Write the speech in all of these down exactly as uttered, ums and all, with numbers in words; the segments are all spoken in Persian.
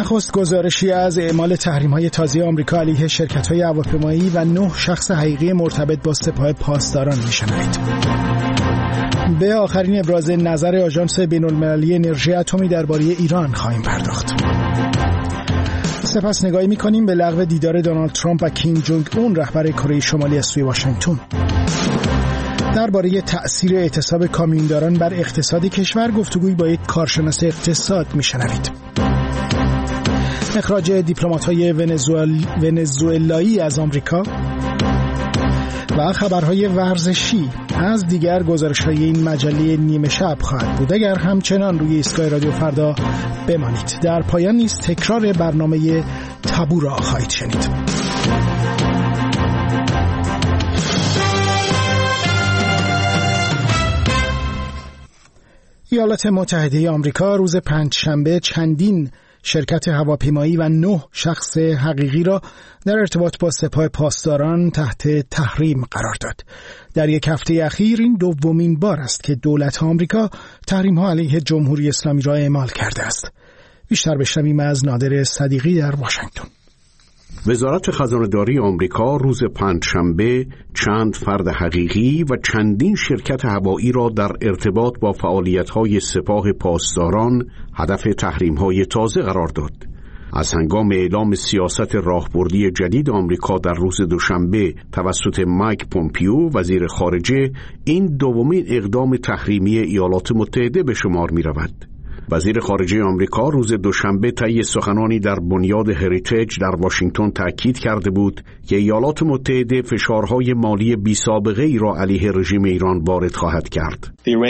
نخست گزارشی از اعمال تحریم‌های تازه آمریکا علیه شرکت‌های هواپیمایی و نه شخص حقیقی مرتبط با سپاه پاسداران می‌شنوید. به آخرین ابراز نظر آژانس بین‌المللی انرژی اتمی درباره ایران خواهیم پرداخت. سپس نگاهی می‌کنیم به لغو دیدار دونالد ترامپ و کیم جونگ اون رهبر کره شمالی از سوی واشنگتن. درباره تأثیر اعتصاب کامیونداران بر اقتصاد کشور گفتگویی با یک کارشناس اقتصاد می‌شنوید. اخراج دیپلمات‌های ونزوئل... ونزوئلایی از آمریکا و خبرهای ورزشی از دیگر گزارش‌های این مجله نیمه شب خواهد بود. اگر همچنان روی ایستگاه رادیو فردا بمانید. در پایان نیز تکرار برنامه تابو را خواهید شنید. ایالات متحده آمریکا روز پنجشنبه چندین شرکت هواپیمایی و نه شخص حقیقی را در ارتباط با سپاه پاسداران تحت تحریم قرار داد. در یک هفته اخیر این دومین بار است که دولت آمریکا تحریم‌ها علیه جمهوری اسلامی را اعمال کرده است. بیشتر بشنویم از نادر صدیقی در واشنگتن. وزارت خزانه‌داری آمریکا روز پنجشنبه چند فرد حقیقی و چندین شرکت هوایی را در ارتباط با فعالیت‌های سپاه پاسداران هدف تحریم‌های تازه قرار داد. از هنگام اعلام سیاست راهبردی جدید آمریکا در روز دوشنبه توسط مایک پومپیو وزیر خارجه، این دومین اقدام تحریمی ایالات متحده به شمار می‌رود. وزیر خارجه آمریکا روز دوشنبه طی سخنانی در بنیاد هریتیج در واشنگتن تأکید کرده بود که ایالات متحده فشارهای مالی بی سابقه ای را علیه رژیم ایران وارد خواهد کرد.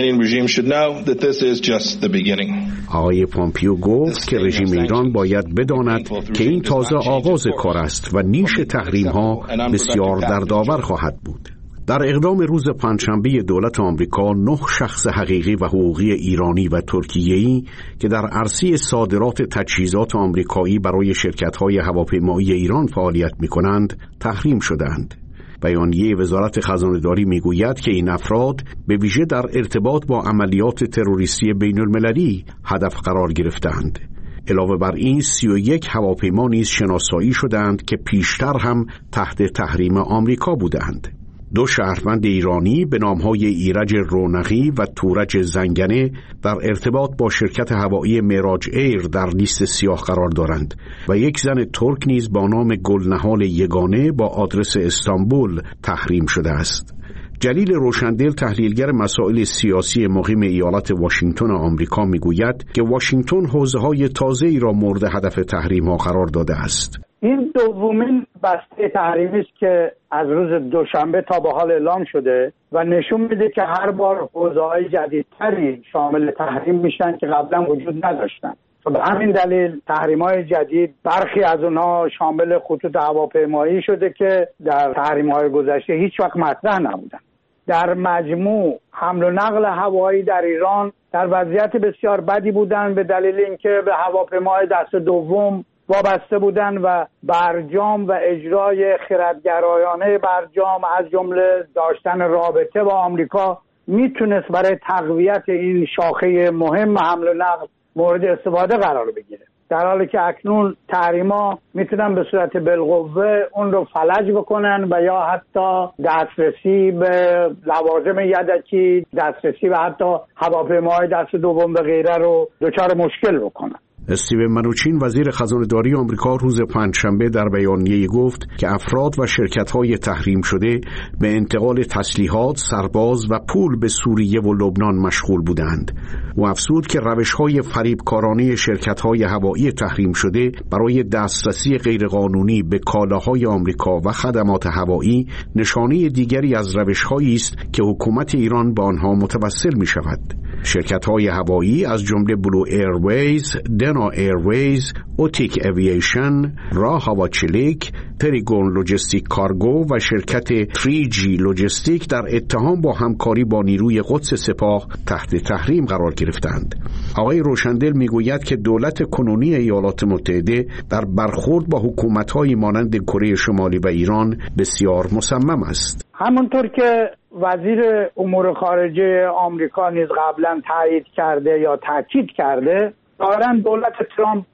آقای پومپیو گفت که رژیم ایران باید بداند که این تازه آغاز کار است و نیش تحریم‌ها بسیار دردآور خواهد بود. در اقدام روز پنجشنبه دولت آمریکا نه شخص حقیقی و حقوقی ایرانی و ترکیه‌ای که در عرصه صادرات تجهیزات آمریکایی برای شرکت‌های هواپیمایی ایران فعالیت می‌کنند تحریم شدند. بیانیه وزارت خزانه‌داری می‌گوید که این افراد به ویژه در ارتباط با عملیات تروریستی بین‌المللی هدف قرار گرفتند. علاوه بر این سی و یک هواپیما نیز شناسایی شدند که پیشتر هم تحت تحریم آمریکا بودند. دو شهروند ایرانی به نام‌های ایرج رونقی و تورج زنگنه در ارتباط با شرکت هوایی معراج ایر در لیست سیاه قرار دارند و یک زن ترک نیز با نام گلنهال یگانه با آدرس استانبول تحریم شده است. جلیل روشندل، تحلیلگر مسائل سیاسی مقیم ایالت واشنگتن آمریکا، میگوید که واشنگتن حوزه‌های تازه‌ای را مورد هدف تحریم‌ها قرار داده است. این دومین بسته تحریمی است که از روز دوشنبه تا به حال اعلام شده و نشون میده که هر بار حوزه‌های جدیدتری شامل تحریم میشن که قبلا وجود نداشتن. به همین دلیل تحریم‌های جدید برخی از اونها شامل خطوط هواپیمایی شده که در تحریم‌های گذشته هیچ وقت مطرح نبودن. در مجموع حمل و نقل هوایی در ایران در وضعیت بسیار بدی بودن به دلیل اینکه به هواپیمای دست دوم وابسته بودن و برجام و اجرای خردگرایانه برجام از جمله داشتن رابطه با آمریکا میتونست برای تقویت این شاخه مهم حمل و نقل مورد استفاده قرار بگیره، در حالی که اکنون تحریما میتونن به صورت بالقوه اون رو فلج بکنن و یا حتی دسترسی به لوازم یدکی، دسترسی و حتی هواپیماهای دست دوم و غیره رو دچار مشکل بکنن. استیون منوچین، وزیر خزانه‌داری آمریکا، روز پنجشنبه در بیانیه‌ای گفت که افراد و شرکت‌های تحریم شده به انتقال تسلیحات، سرباز و پول به سوریه و لبنان مشغول بودند. او افزود که روش‌های فریبکارانه شرکت‌های هوایی تحریم شده برای دسترسی غیرقانونی به کالاهای آمریکا و خدمات هوایی نشانه دیگری از روش‌هایی است که حکومت ایران به آنها متوسل می‌شود. شرکت‌های هوایی از جمله بلو ایرویز، دنا ایرویز، اوتیک اوییشن، راه هواچلیک، تریگون لوجستیک کارگو و شرکت تری جی لوجستیک در اتهام با همکاری با نیروی قدس سپاه تحت تحریم قرار گرفتند. آقای روشندل میگوید که دولت کنونی ایالات متحده در برخورد با حکومت‌های مانند کره شمالی و ایران بسیار مصمم است. همونطور که وزیر امور خارجه آمریکا نیز قبلا تایید کرده یا تاکید کرده، ظاهراً دولت ترامپ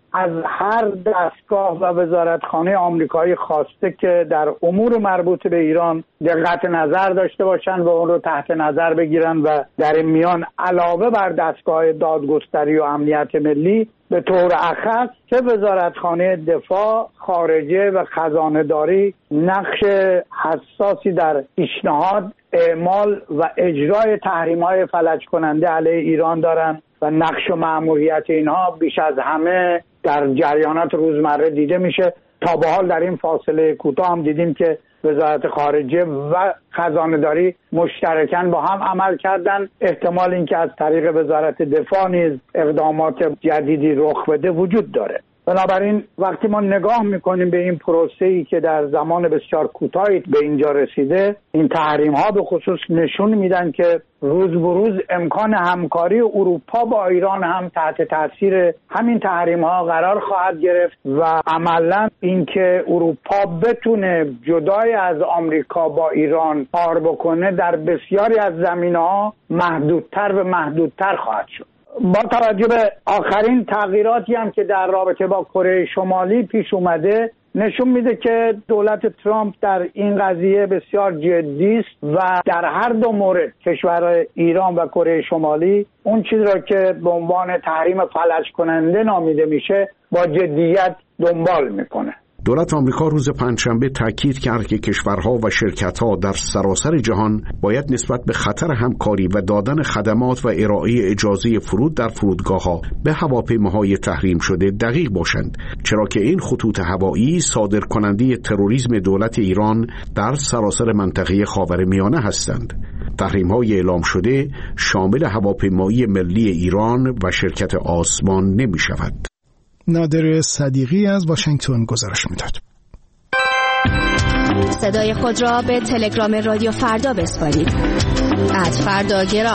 از هر دستگاه و وزارتخانه آمریکایی خواسته که در امور مربوط به ایران دقت نظر داشته باشن و اون رو تحت نظر بگیرن و در این میان علاوه بر دستگاه دادگستری و امنیت ملی به طور اخص که وزارتخانه دفاع، خارجه و خزانه‌داری نقش حساسی در پیشنهاد، اعمال و اجرای تحریم‌های فلج کننده علیه ایران دارند و نقش و مأموریت اینها بیش از همه در جریانات روزمره دیده میشه. تا به حال در این فاصله کوتاه هم دیدیم که وزارت خارجه و خزانه‌داری مشترکاً با هم عمل کردن. احتمال اینکه از طریق وزارت دفاع نیز اقدامات جدیدی رخ بده وجود داره. بنابراین وقتی ما نگاه میکنیم به این پروسه‌ای که در زمان بسیار کوتاهی به اینجا رسیده، این تحریم ها به خصوص نشون میدن که روز به روز امکان همکاری اروپا با ایران هم تحت تاثیر همین تحریم ها قرار خواهد گرفت و عملاً اینکه اروپا بتونه جدای از آمریکا با ایران کار بکنه در بسیاری از زمینه‌ها محدودتر و محدودتر خواهد شد. با توجه به آخرین تغییراتی هم که در رابطه با کره شمالی پیش اومده نشون میده که دولت ترامپ در این قضیه بسیار جدی است و در هر دو مورد کشور ایران و کره شمالی اون چیز را که به عنوان تحریم فلج کننده نامیده میشه با جدیت دنبال میکنه. دولت آمریکا روز پنجشنبه تاکید کرد که کشورها و شرکت‌ها در سراسر جهان باید نسبت به خطر همکاری و دادن خدمات و ارائه اجازه فرود در فرودگاه‌ها به هواپیماهای تحریم شده دقیق باشند، چرا که این خطوط هوایی صادرکننده تروریسم دولت ایران در سراسر منطقه خاورمیانه هستند. تحریم‌های اعلام شده شامل هواپیمایی ملی ایران و شرکت آسمان نمی‌شود. نادر صدیقی از واشنگتن گزارش میداد. صدای خود را به تلگرام رادیو فردا بسپارید. ات فردا گرام.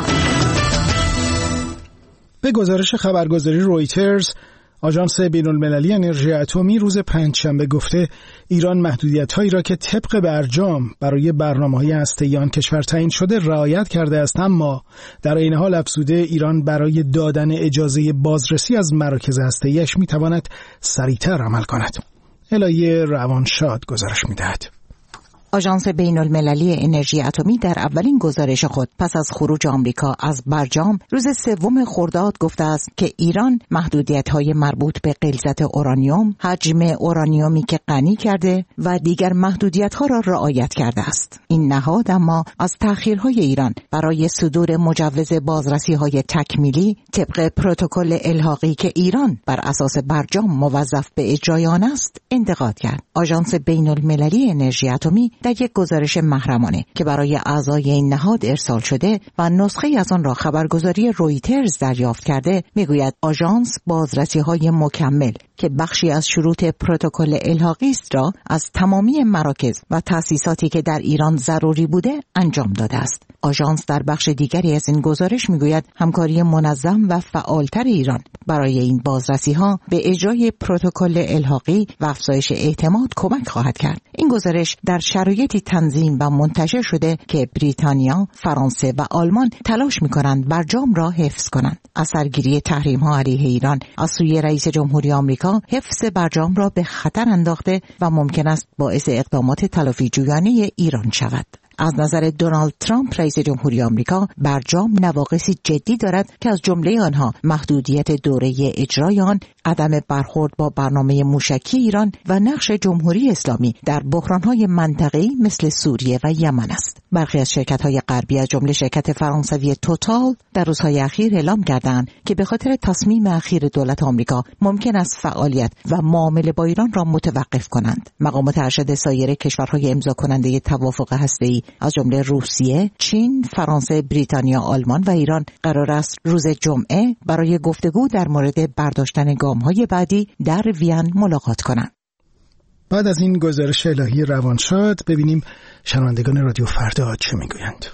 به گزارش خبرگزاری رویترز، آژانس بین‌المللی انرژی اتمی روز پنجشنبه گفته ایران محدودیت‌هایی را که طبق برجام برای برنامه‌های هسته‌ای آن کشور تعیین شده رعایت کرده است، اما در این حال افزوده ایران برای دادن اجازه بازرسی از مراکز هسته‌ای‌اش می‌تواند سریعتر عمل کند. الهی روانشاد گزارش می‌دهد. آژانس بین‌المللی انرژی اتمی در اولین گزارش خود پس از خروج آمریکا از برجام روز سوم خرداد گفته است که ایران محدودیت‌های مربوط به غلظت اورانیوم، حجم اورانیومی که غنی کرده و دیگر محدودیت‌ها را رعایت کرده است. این نهاد اما از تأخیرهای ایران برای صدور مجوز بازرسی‌های تکمیلی طبق پروتکل الحاقی که ایران بر اساس برجام موظف به اجرای آن است انتقاد کرد. آژانس بین‌المللی انرژی اتمی در یک گزارش محرمانه که برای اعضای این نهاد ارسال شده و نسخه از آن را خبرگزاری رویترز دریافت کرده میگوید آژانس بازرسی‌های مکمل که بخشی از شروط پروتکل الحاقی است را از تمامی مراکز و تأسیساتی که در ایران ضروری بوده انجام داده است. آژانس در بخش دیگری از این گزارش میگوید همکاری منظم و فعالتر ایران برای این بازرسی‌ها به اجرای پروتکل الحاقی و افزایش اعتماد کمک خواهد کرد. این گزارش در شرایطی تنظیم و منتشر شده که بریتانیا، فرانسه و آلمان تلاش می‌کنند برجام را حفظ کنند. اثرگیری تحریم‌ها علیه ایران از سوی رئیس جمهوری آمریکا حفظ برجام را به خطر انداخته و ممکن است باعث اقدامات تلافی‌جویانه ایران شود. از نظر دونالد ترامپ رئیس جمهوری آمریکا برجام نواقصی جدی دارد که از جمله آنها محدودیت دوره اجرای آن، عدم برخورد با برنامه موشکی ایران و نقش جمهوری اسلامی در بحران‌های منطقه‌ای مثل سوریه و یمن است. برخی از شرکت‌های غربی از جمله شرکت فرانسوی توتال در روزهای اخیر اعلام کردند که به خاطر تصمیم اخیر دولت آمریکا ممکن است فعالیت و معامله با ایران را متوقف کنند. مقامات ارشد سایر کشورهای امضا کننده توافق هسته‌ای از جمله روسیه، چین، فرانسه، بریتانیا، آلمان و ایران قرار است روز جمعه برای گفتگو در مورد برداشتن گام‌های بعدی در وین ملاقات کنند. بعد از این گزارش الهی روانشاد ببینیم شنوندگان رادیو فردا چه میگویند.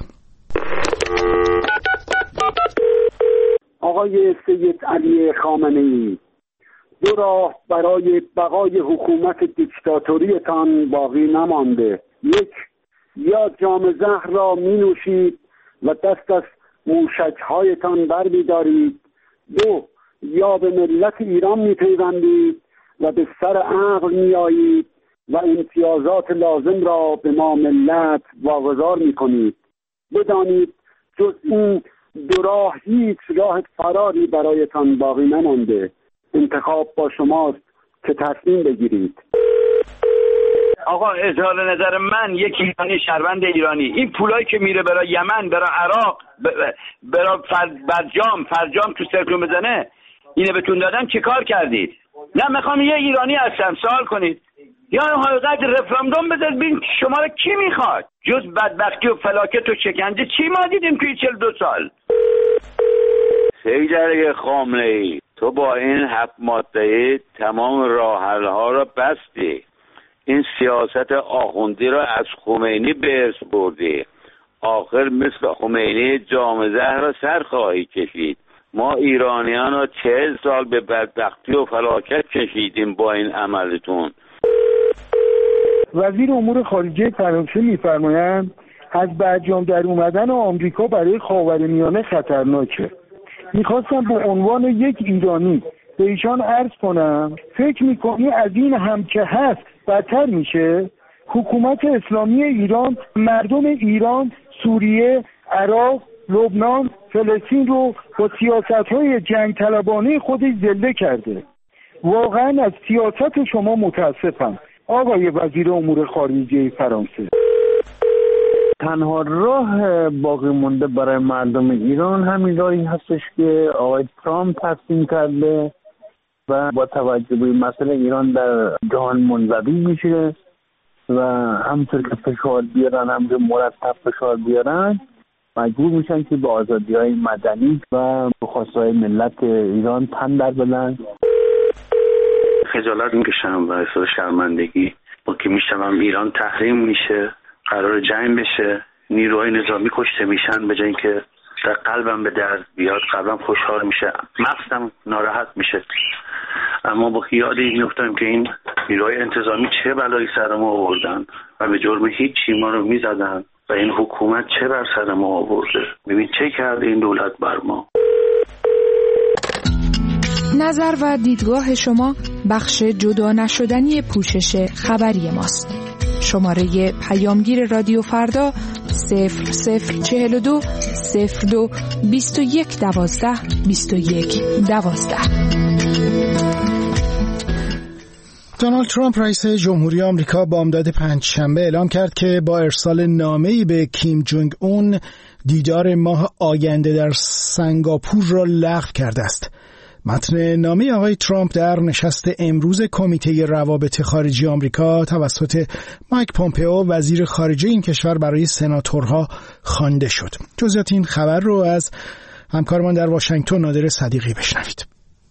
آقای سید علی خامنه‌ای، دو راه برای بقای حکومت دیکتاتوریتان باقی نمانده. یک، یا جام زهر را می نوشید و دست از موشک‌هایتان بر می دارید. دو، یا به ملت ایران میپیوندید و به سر عقل میآیید و امتیازات لازم را به ما ملت واگذار میکنید. بدانید جز این دو راه هیچ راه فراری برایتان باقی نمانده. انتخاب با شماست که تصمیم بگیرید. آقا اظهار نظر من، یک ایرانی شهروند ایرانی، این پولایی که میره برای یمن، برای عراق، برای برجام فرجام تو سرکون بزنه، اینه بهتون دادن چی کار کردید؟ نه میخوام یه ایرانی هستم سوال کنید یا حقیقت رفراندوم بذارید ببین شما رو کی میخواد؟ جز بدبختی و فلاکت و شکنجه چی ما دیدیم توی چهل و دو سال؟ سیدرگ خامنه ای، تو با این هفت ماده تمام راه حل ها را بستی. این سیاست آخوندی را از خمینی به ارث بردی. آخر مثل خمینی جام زهر را سر خواهی کشید. ما ایرانیان را چهل سال به بدبختی و فلاکت کشیدیم با این عملتون. وزیر امور خارجه فرانسه می‌فرمایند از برجام در اومدن آمریکا برای خاورمیانه خطرناکه. میخواستم به عنوان یک ایرانی به ایشان عرض کنم فکر میکنی از این هم که هست بدتر میشه؟ حکومت اسلامی ایران مردم ایران، سوریه، عراق، لبنان، فلسطین رو با سیاست‌های جنگ طلبانه خودش ذله کرده. واقعا از سیاست شما متاسفم آقای وزیر امور خارجه فرانسه. تنها راه باقی مونده برای مردم ایران همین راهی هستش که آقای ترامپ تصمیم کرده و با توجه به مسئله ایران در جهان منزوی میشه و همونطور که فشار بیارن، همونطور مرتب فشار بیارن، مجبور میشن که به آزادی‌های مدنی و به خواستهای ملت ایران تن در بدن. خجالت میکشم و احساس شرمندگی با که میشنوم ایران تحریم میشه، قرار جنگ بشه، نیروهای نظامی کشته میشن، به جای اینکه در قلبم به درد بیاد، قلبم خوشحال میشه، مغزم ناراحت میشه. اما با یاد این میفتم که این نیروهای انتظامی چه بلایی سر ما آوردن و به جرم هیچی ما رو میزدن و این حکومت چه بر سر ما آورده. ببین چه کرده این دولت بر ما. نظر و دیدگاه شما بخش جدا نشدنی پوشش خبری ماست. شماره پیامگیر رادیو فردا صفر صفر چهل و دو صفر دو بیست و یک دوازده بیست و یک دوازده. دونالد ترامپ رئیس جمهوری آمریکا بامداد پنجشنبه اعلام کرد که با ارسال نامه‌ای به کیم جونگ اون دیدار ماه آینده در سنگاپور را لغو کرده است. متن نامه آقای ترامپ در نشست امروز کمیته روابط خارجی آمریکا توسط مایک پومپئو وزیر خارجه این کشور برای سناتورها خوانده شد. جزئیات این خبر رو از همکارمان در واشنگتن نادر صدیقی بشنوید.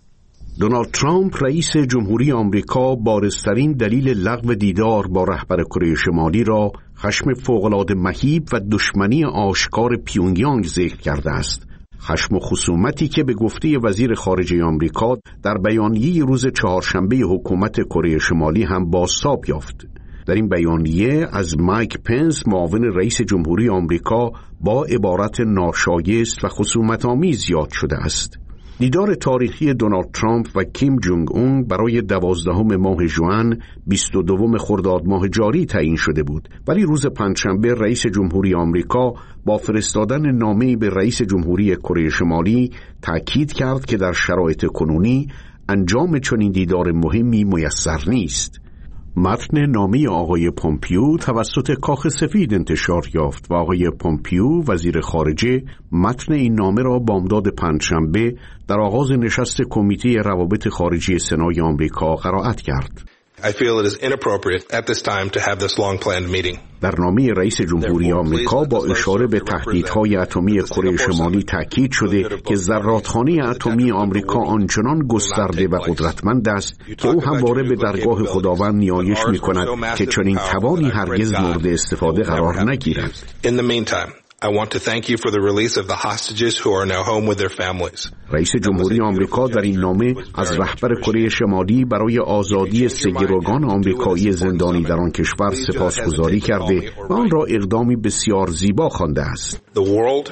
دونالد ترامپ رئیس جمهوری آمریکا بارزترین دلیل لغو دیدار با رهبر کره شمالی را خشم فوق‌العاده مهیب و دشمنی آشکار پیونگیانگ ذکر کرده است. خشم و خصومتی که به گفته وزیر خارجه آمریکا در بیانیه روز چهارشنبه حکومت کره شمالی هم بازتاب یافت. در این بیانیه از مایک پنس معاون رئیس جمهوری آمریکا با عبارت ناشایست و خصومت‌آمیز یاد شده است. دیدار تاریخی دونالد ترامپ و کیم جونگ اون برای دوازدهم ماه ژوئن بیست و دوم خرداد ماه جاری تعیین شده بود، ولی روز پنجشنبه رئیس جمهوری آمریکا با فرستادن نامه‌ای به رئیس جمهوری کره شمالی تأکید کرد که در شرایط کنونی انجام چنین دیدار مهمی میسر نیست. متن نامه آقای پومپیو توسط کاخ سفید انتشار یافت و آقای پومپیو وزیر خارجه متن این نامه را بامداد پنجشنبه در آغاز نشست کمیته روابط خارجی سنای آمریکا قرائت کرد. I feel it is inappropriate at this time to have this long-planned meeting. در نامه رئیس جمهوری آمریکا با اشاره به تهدیدهای اتمی کره شمالی تاکید شده که ذراتخانه اتمی آمریکا آنچنان گسترده و قدرتمند است که او همواره به درگاه خداوند نیایش می‌کند که چنین توانی هرگز مورد استفاده قرار نگیرد. In the meantime, I want to thank you for the release of the hostages who are now home with their families. رئیس جمهوری آمریکا در این نامه از رهبر کره شمالی برای آزادی سه گروگان آمریکایی زندانی در آن کشور سپاسگزاری کرده و آن را اقدامی بسیار زیبا خوانده است. The world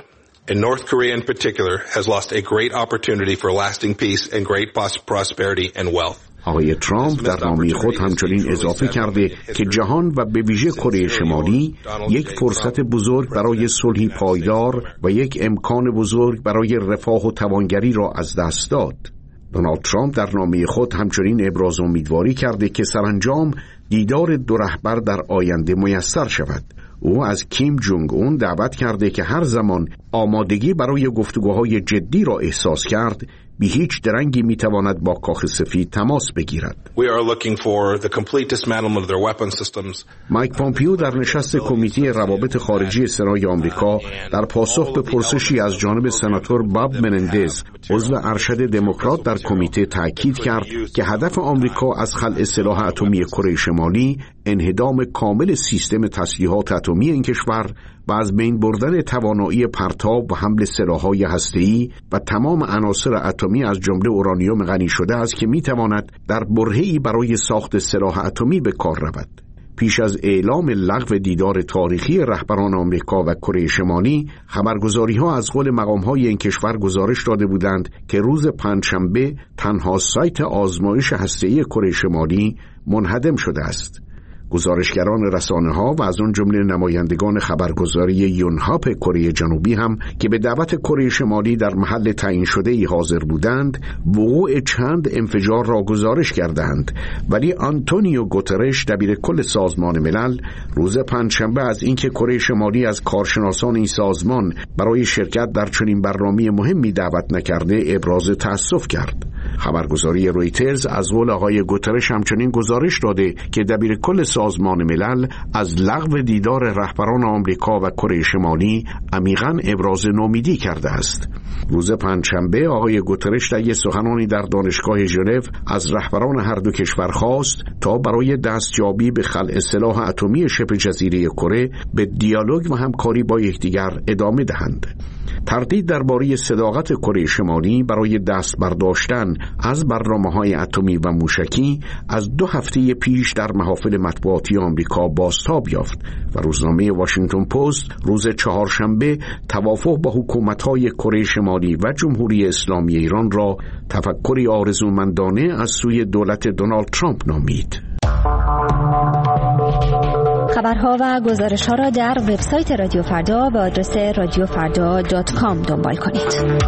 and North Korea in particular has lost a great opportunity for lasting peace and great prosperity and wealth. آقای ترامپ در نامه خود همچنین اضافه کرده که جهان و به ویژه کره شمالی یک فرصت بزرگ برای صلحی پایدار و یک امکان بزرگ برای رفاه و توانگری را از دست داد. دونالد ترامپ در نامه خود همچنین ابراز امیدواری کرده که سرانجام دیدار دو رهبر در آینده میسر شود. او از کیم جونگ اون دعوت کرده که هر زمان آمادگی برای گفتگوهای جدی را احساس کرد، بی هیچ درنگی میتواند با کاخ سفید تماس بگیرد. We are looking for the complete dismantlement of their weapon systems. مایک پامپیو در نشست کمیته روابط خارجی سنای آمریکا در پاسخ به پرسشی از جانب سناتور باب منندز، عضو ارشد دموکرات در کمیته، تاکید کرد که هدف آمریکا از خلع سلاح اتمی کره شمالی انهدام کامل سیستم تسلیحات اتمی این کشور و از بین بردن توانایی پرتاب و حمل سلاح‌های هسته‌ای و تمام عناصر اتمی از جمله اورانیوم غنی شده است که می‌تواند در برهه‌ای برای ساخت سلاح اتمی به کار رود. پیش از اعلام لغو دیدار تاریخی رهبران آمریکا و کره شمالی، خبرگزاری‌ها از قول مقام‌های این کشور گزارش داده بودند که روز پنجشنبه تنها سایت آزمایش هسته‌ای کره شمالی منهدم شده است. گزارشگران رسانه‌ها و از آن جمله نمایندگان خبرگزاری یونهاپ کره جنوبی هم که به دعوت کره شمالی در محل تعیین شده‌ای حاضر بودند، وقوع چند انفجار را گزارش کردند، ولی آنتونیو گوترش دبیرکل سازمان ملل روز پنجشنبه از اینکه کره شمالی از کارشناسان این سازمان برای شرکت در چنین برنامه مهمی دعوت نکرده ابراز تأسف کرد. خبرگزاری رویترز از قول آقای گوترش همچنین گزارش داده که دبیرکل سازمان ملل از لغو دیدار رهبران آمریکا و کره شمالی عمیقاً ابراز نومیدی کرده است. روز پنجشنبه آقای گوترش در یک سخنانی در دانشگاه ژنو از رهبران هر دو کشور خواست تا برای دستیابی به خلع سلاح اتمی شبه جزیره کره به دیالوگ و همکاری با یکدیگر ادامه دهند. تردید درباره صداقت کره شمالی برای دست برداشتن از برنامه‌های اتمی و موشکی از دو هفته پیش در محافل مطبوعاتی آمریکا بازتاب یافت و روزنامه واشنگتن پست روز چهارشنبه توافق با حکومت‌های کره شمالی و جمهوری اسلامی ایران را تفکری آرزومندانه از سوی دولت دونالد ترامپ نامید. خبرها و گزارش‌ها را در وبسایت رادیو فردا به آدرس رادیو فردا دات کام دنبال کنید.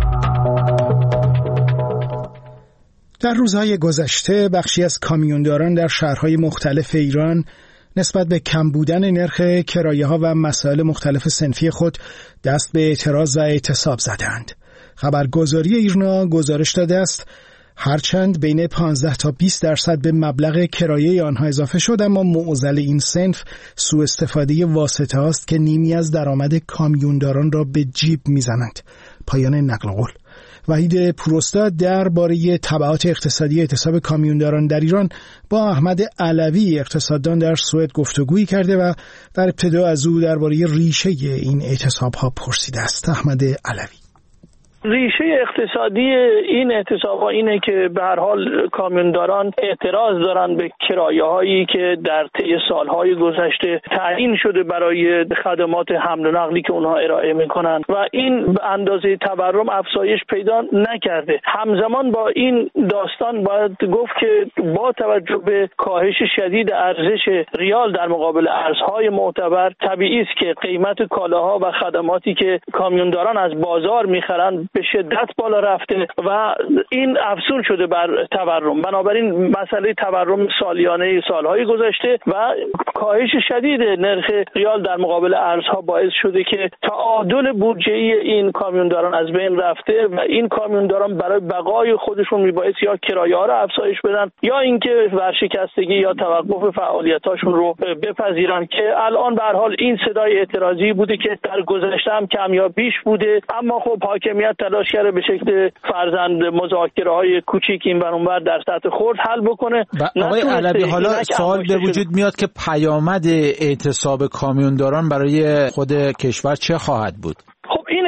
در روزهای گذشته بخشی از کامیونداران در شهرهای مختلف ایران نسبت به کم بودن نرخ کرایه‌ها و مسائل مختلف صنفی خود دست به اعتراض و اعتصاب زدند. خبرگزاری ایرنا گزارش داده است هرچند بین پانزده تا بیست درصد به مبلغ کرایه آنها اضافه شد، اما معضل این صنف سوء استفاده واسطه است که نیمی از درآمد کامیونداران را به جیب میزنند. پایان نقل قول. وحید پوراستاد درباره تبعات اقتصادی اعتصاب کامیونداران در ایران با احمد علوی اقتصاددان در سوئد گفتگویی کرده و در ابتدا از او درباره ریشه این اعتصاب‌ها پرسیده است. احمد علوی: ریشه اقتصادی این اعتصاب‌ها اینه که به هر حال کامیونداران اعتراض دارن به کرایه‌هایی که در طی سال‌های گذشته تعیین شده برای خدمات حمل و نقلی که اونها ارائه می‌کنن و این به اندازه تورم افزایش پیدا نکرده. همزمان با این داستان باید گفت که با توجه به کاهش شدید ارزش ریال در مقابل ارزهای معتبر، طبیعی است که قیمت کالاها و خدماتی که کامیونداران از بازار می‌خرند به شدت بالا رفته و این افزون شده بر تورم. بنابراین مسئله تورم سالیانه سالهای گذشته و کاهش شدید نرخ ریال در مقابل ارزها باعث شده که تعادل بودجه‌ای این کامیونداران از بین رفته و این کامیونداران برای بقای خودشون میبایست یا کرایه‌ها را افزایش بدن یا اینکه ورشکستگی یا توقف فعالیتاشون رو بپذیرن که الان به هر حال این صدای اعتراضی بوده که در گذشته هم کم یا بیش بوده، اما خب حاکمیت تلاش کرده به شکل فرزند مذاکره‌های کوچیک این ور اون ور در سطح خرد حل بکنه. آقای علوی، حالا سوال به وجود میاد که پیامد اعتصاب کامیونداران برای خود کشور چه خواهد بود؟ خب این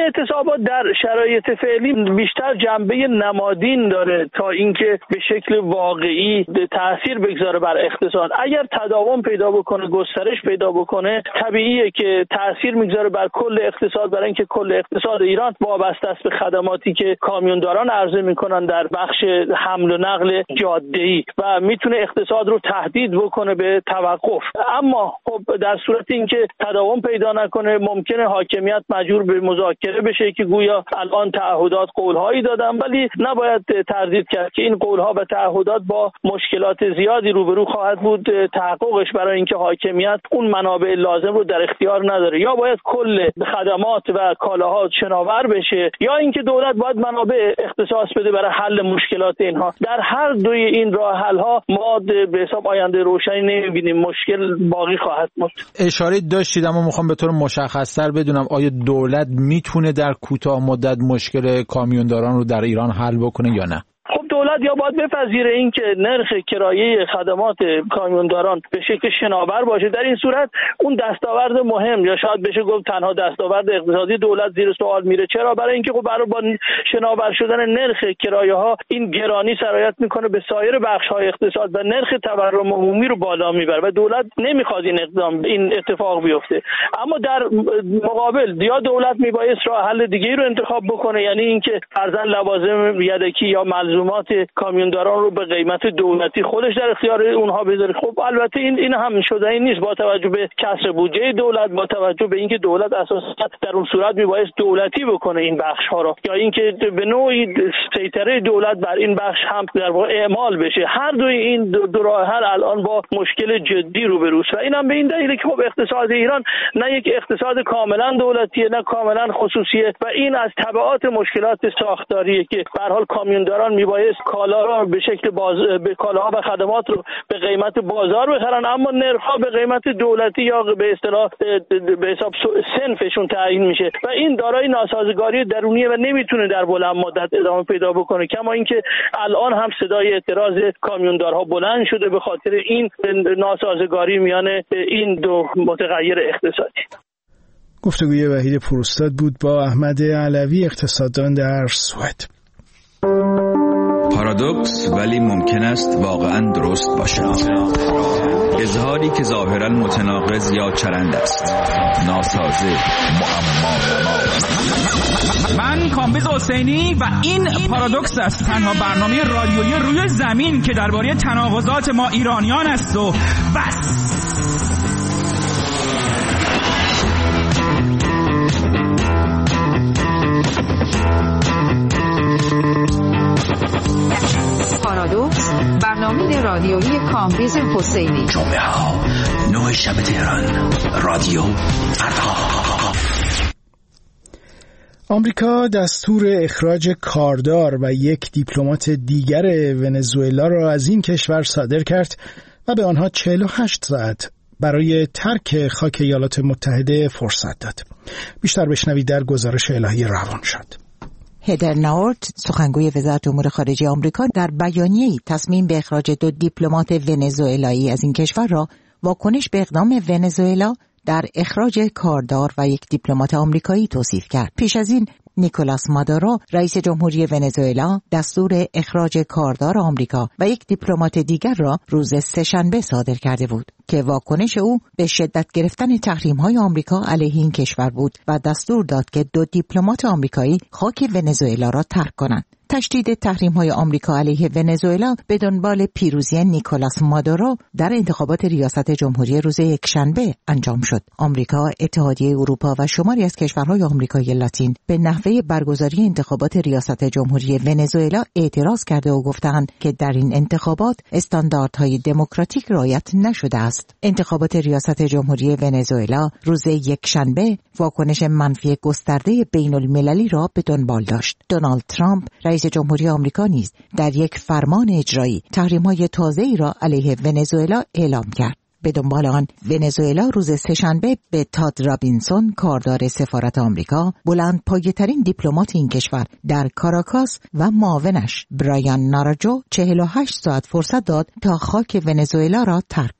اعتصابات در شرایط فعلی بیشتر جنبه نمادین داره تا اینکه به شکل واقعی تاثیر بگذاره بر اقتصاد. اگر تداوم پیدا بکنه، گسترش پیدا بکنه، طبیعیه که تاثیر میگذاره بر کل اقتصاد، برای اینکه کل اقتصاد ایران وابسته است به خدماتی که کامیونداران عرضه میکنن در بخش حمل و نقل جاده‌ای و میتونه اقتصاد رو تهدید بکنه به توقف. اما خب در صورت اینکه تداوم پیدا نکنه ممکنه حاکمیت مجبور به مذاکره بشه که گویا الان تعهدات قولهایی دادن، ولی نباید تردید کرد که این قولها و تعهدات با مشکلات زیادی روبرو خواهد بود تحققش، برای اینکه حاکمیت اون منابع لازم رو در اختیار نداره. یا باید کل خدمات و کالاها شناور بشه یا اینکه دولت باید منابع اختصاص بده برای حل مشکلات اینها. در هر دوی این راه حل ها ما به حساب آینده روشنی نمیبینیم، مشکل باقی خواهد بود. اشاره داشتید اما میخوام به طور مشخص‌تر بدونم آیا دولت میتونه در کوتاه مدت مشکل کامیونداران رو در ایران حل بکنه یا نه؟ خب دولت یا باید بپذیره این که نرخ کرایه خدمات کامیونداران به شکل شناور باشه. در این صورت اون دستاورد مهم یا شاید بشه گفت تنها دستاورد اقتصادی دولت زیر سوال میره. چرا؟ برای اینکه خب برای با شناور شدن نرخ کرایه ها این گرانی سرایت میکنه به سایر بخش های اقتصاد و نرخ تورم عمومی رو بالا میبره و دولت نمیخواد این اقدام این اتفاق بیفته. اما در مقابل یا دولت میبایست راه حل دیگه‌ای رو انتخاب بکنه، یعنی اینکه فرضاً لوازم یدکی یا ملزومات کامیونداران رو به قیمت دولتی خودش در اختیار اونها بذاره. خب البته این این هم شدنی نیست با توجه به کسر بودجه دولت، با توجه به اینکه دولت اساسا در اون صورت میبایست دولتی بکنه این بخش ها رو، یا اینکه به نوعی سیطره دولت بر این بخش هم در واقع اعمال بشه. هر دوی این دو راه حل الان با مشکل جدی روبروست و اینم به این دلیله که خب اقتصاد ایران نه یک اقتصاد کاملا دولتیه نه کاملا خصوصیه و این از تبعات مشکلات ساختاریه که به هر حال کامیونداران میبایست کالا رو به شکل باز به کالاها و خدمات رو به قیمت بازار بخرن، اما نرخ‌ها به قیمت دولتی یا به اصطلاح به حساب صنفشون تعیین میشه و این دارای ناسازگاری درونیه و نمیتونه در بلند مدت ادامه پیدا بکنه. کما اینکه الان هم صدای اعتراض کامیوندارها بلند شده به خاطر این ناسازگاری میان این دو متغیر اقتصادی. گفتگوی وحید پوراستاد بود با احمد علوی، اقتصاددان در سوئد. پارادوکس ولی ممکن است واقعا درست باشد. اظهاری که ظاهرا متناقض یا چرند است، ناسازه، معما. من کامبیز حسینی و این پارادوکس است، تنها برنامه رادیویی روی زمین که درباره تناقضات ما ایرانیان است و بس. پارادوکس، برنامه رادیویی کامبیز حسینی. جمعه ها نه شب تهران، رادیو فردا. آمریکا دستور اخراج کاردار و یک دیپلمات دیگر ونزوئلا را از این کشور صادر کرد و به آنها چهل و هشت ساعت برای ترک خاک ایالات متحده فرصت داد. بیشتر بشنوید در گزارش الهی روانشاد. هدر ناورت، سخنگوی وزارت امور خارجه آمریکا، در بیانیه‌ای تصمیم به اخراج دو دیپلمات ونزوئلایی از این کشور را واکنش به اقدام ونزوئلا در اخراج کاردار و یک دیپلمات آمریکایی توصیف کرد. پیش از این نیکولاس مادورو، رئیس جمهوری ونزوئلا، دستور اخراج کاردار آمریکا و یک دیپلمات دیگر را روز سه‌شنبه صادر کرده بود که واکنش او به شدت گرفتن تحریم‌های آمریکا علیه این کشور بود و دستور داد که دو دیپلمات آمریکایی خاک ونزوئلا را ترک کنند. تشدید تحریم‌های آمریکا علیه ونزوئلا به دنبال پیروزی نیکولاس مادورو در انتخابات ریاست جمهوری روز یکشنبه انجام شد. آمریکا، اتحادیه اروپا و شماری از کشورهای آمریکای لاتین به نحوه برگزاری انتخابات ریاست جمهوری ونزوئلا اعتراض کرده و گفتند که در این انتخابات استانداردهای دموکراتیک رعایت نشده است. انتخابات ریاست جمهوری ونزوئلا روز یکشنبه واکنش منفی گسترده بین‌المللی را به دنبال داشت. دونالد ترامپ، رئیس جمهوری آمریکا نیز در یک فرمان اجرایی تحریم‌های تازه‌ای را علیه ونزوئلا اعلام کرد. به دنبال آن ونزوئلا روز سه‌شنبه به تاد رابینسون، کاردار سفارت آمریکا، بلند پایه‌ترین دیپلمات این کشور در کاراکاس و معاونش برایان ناراجو چهل و هشت ساعت فرصت داد تا خاک ونزوئلا را ترک کنند.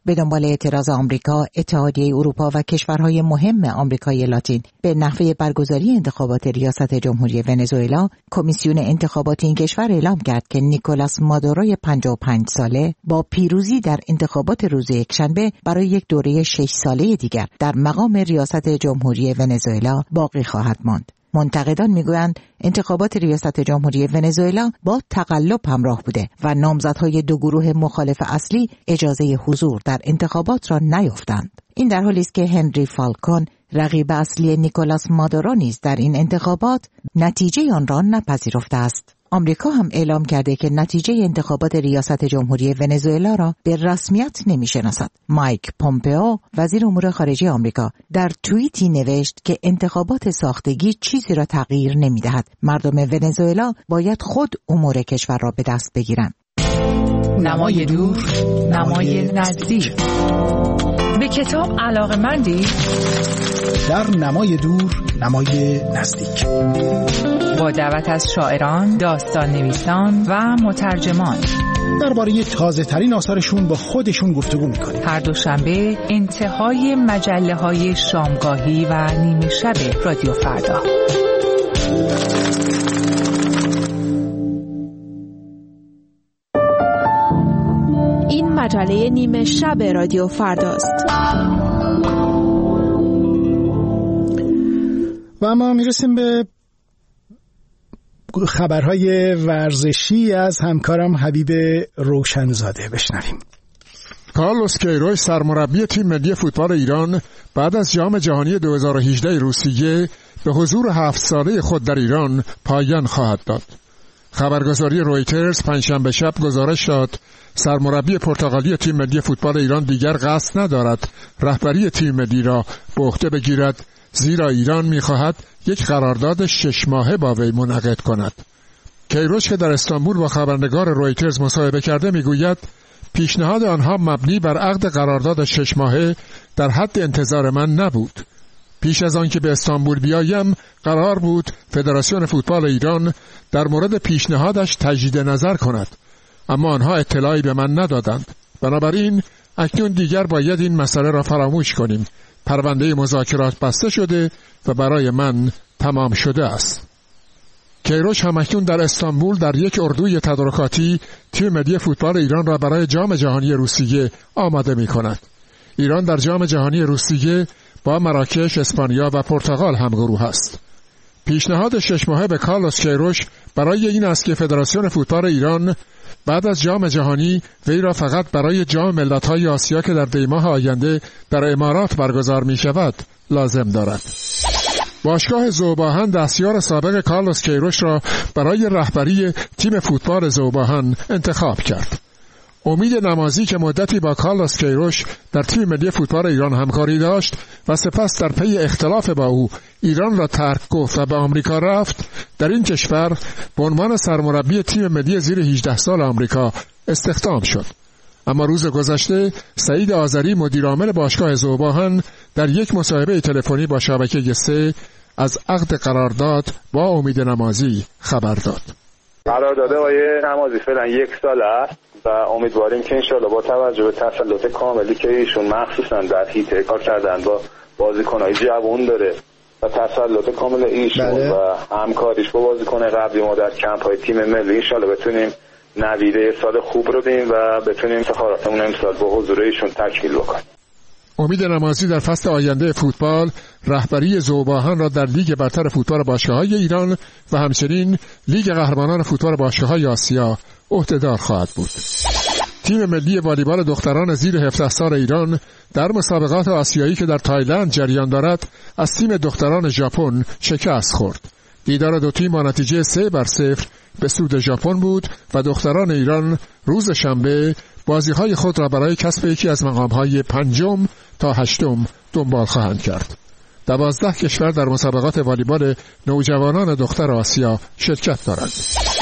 به دنبال اعتراض آمریکا، اتحادیه اروپا و کشورهای مهم آمریکای لاتین به نحوه برگزاری انتخابات ریاست جمهوری ونزوئلا، کمیسیون انتخابات این کشور اعلام کرد که نیکولاس مادوروی پنجاه و پنج ساله با پیروزی در انتخابات روز یکشنبه برای یک دوره شش ساله دیگر در مقام ریاست جمهوری ونزوئلا باقی خواهد ماند. منتقدان میگویند انتخابات ریاست جمهوری ونزوئلا با تقلب همراه بوده و نامزدهای دو گروه مخالف اصلی اجازه حضور در انتخابات را نیافتند. این در حالی است که هنری فالکون، رقیب اصلی نیکولاس مادورو نیز در این انتخابات نتیجه آن را نپذیرفته است. آمریکا هم اعلام کرده که نتیجه انتخابات ریاست جمهوری ونزوئلا را به رسمیت نمی‌شناسد. مایک پومپئو، وزیر امور خارجه آمریکا، در توییتی نوشت که انتخابات ساختگی چیزی را تغییر نمی‌دهد. مردم ونزوئلا باید خود امور کشور را به دست بگیرند. نمای دور، نمای نزدیک. به کتاب علاقه‌مندی؟ در نمای دور، نمای نزدیک. با دعوت از شاعران، داستان نویسان و مترجمان درباره تازه ترین آثارشون با خودشون گفتگو میکنیم. هر دوشنبه انتهای مجله های شامگاهی و نیمه شب رادیو فردا. این مجله نیمه شب رادیو فرداست. و ما میرسیم به خبرهای ورزشی از همکارم حبیب روشنزاده. بشنویم. کارلوس کیروش، سرمربی تیم ملی فوتبال ایران، بعد از جام جهانی دو هزار و هجده روسیه به حضور هفت ساله خود در ایران پایان خواهد داد. خبرگزاری رویترز پنجشنبه شب گزارش داد سرمربی پرتغالی تیم ملی فوتبال ایران دیگر قصد ندارد رهبری تیم ملی را به عهده بگیرد، زیرا ایران می‌خواهد یک قرارداد شش ماهه با وی منعقد کند. کیروش که در استانبول با خبرنگار رویترز مصاحبه کرده میگوید پیشنهاد آنها مبنی بر عقد قرارداد شش ماهه در حد انتظار من نبود. پیش از آن که به استانبول بیایم قرار بود فدراسیون فوتبال ایران در مورد پیشنهادش تجدید نظر کند، اما آنها اطلاعی به من ندادند. بنابراین اکنون دیگر باید این مسئله را فراموش کنیم. پرونده مذاکرات بسته شده و برای من تمام شده است. کیروش همکنون در استانبول در یک اردوی تدارکاتی تیم ملی فوتبال ایران را برای جام جهانی روسیه آماده می کند. ایران در جام جهانی روسیه با مراکش، اسپانیا و پرتغال همگروه است. پیشنهاد شش ماهه به کارلوس کیروش برای این است که فدراسیون فوتبال ایران بعد از جام جهانی وی را فقط برای جام ملت‌های آسیا که در دی ماه آینده در امارات برگزار می شود لازم دارد. باشگاه ذوباهن دستیار سابق کارلوس کیروش را برای رهبری تیم فوتبال ذوباهن انتخاب کرد. امید نمازی که مدتی با کارلوس کیروش در تیم ملی فوتبال ایران همکاری داشت و سپس در پی اختلاف با او ایران را ترک گفت و به آمریکا رفت، در این کشور به عنوان سرمربی تیم ملی زیر هجده سال آمریکا استخدام شد. اما روز گذشته سعید آذری مدیرعامل باشگاه ذوباهن در یک مصاحبه تلفنی با شبکه سه از عقد قرارداد با امید نمازی خبر داد. قرارداد آقای نمازی فعلا یک سال است و امیدواریم که انشاءالله با توجه به تسلط کاملی که ایشون مخصوصا در هیته کار کردن با بازیکن‌های جوان داره و تسلط کامل ایشون بله. و همکاریش با بازیکن قبلی ما در کمپ‌های تیم ملی انشاءالله بتونیم نویده سال خوب رو بدیم و بتونیم افتخاراتمون امسال با حضور ایشون تکمیل بکنیم. امید نمازی در فصل آینده فوتبال رهبری ذوباهن را در لیگ برتر فوتبال باشگاه‌های ایران و همچنین لیگ قهرمانان فوتبال باشگاه‌های آسیا عهده‌دار خواهد بود. تیم ملی والیبال دختران زیر هفده سال ایران در مسابقات آسیایی که در تایلند جریان دارد از تیم دختران ژاپن شکست خورد. دیدار دو تیم با نتیجه سه بر صفر به سود ژاپن بود و دختران ایران روز شنبه بازی‌های خود را برای کسب یکی از مقام‌های پنجم تا هشتم دنبال خواهند کرد. دوازده کشور در مسابقات والیبال نوجوانان دختر آسیا شرکت دارند.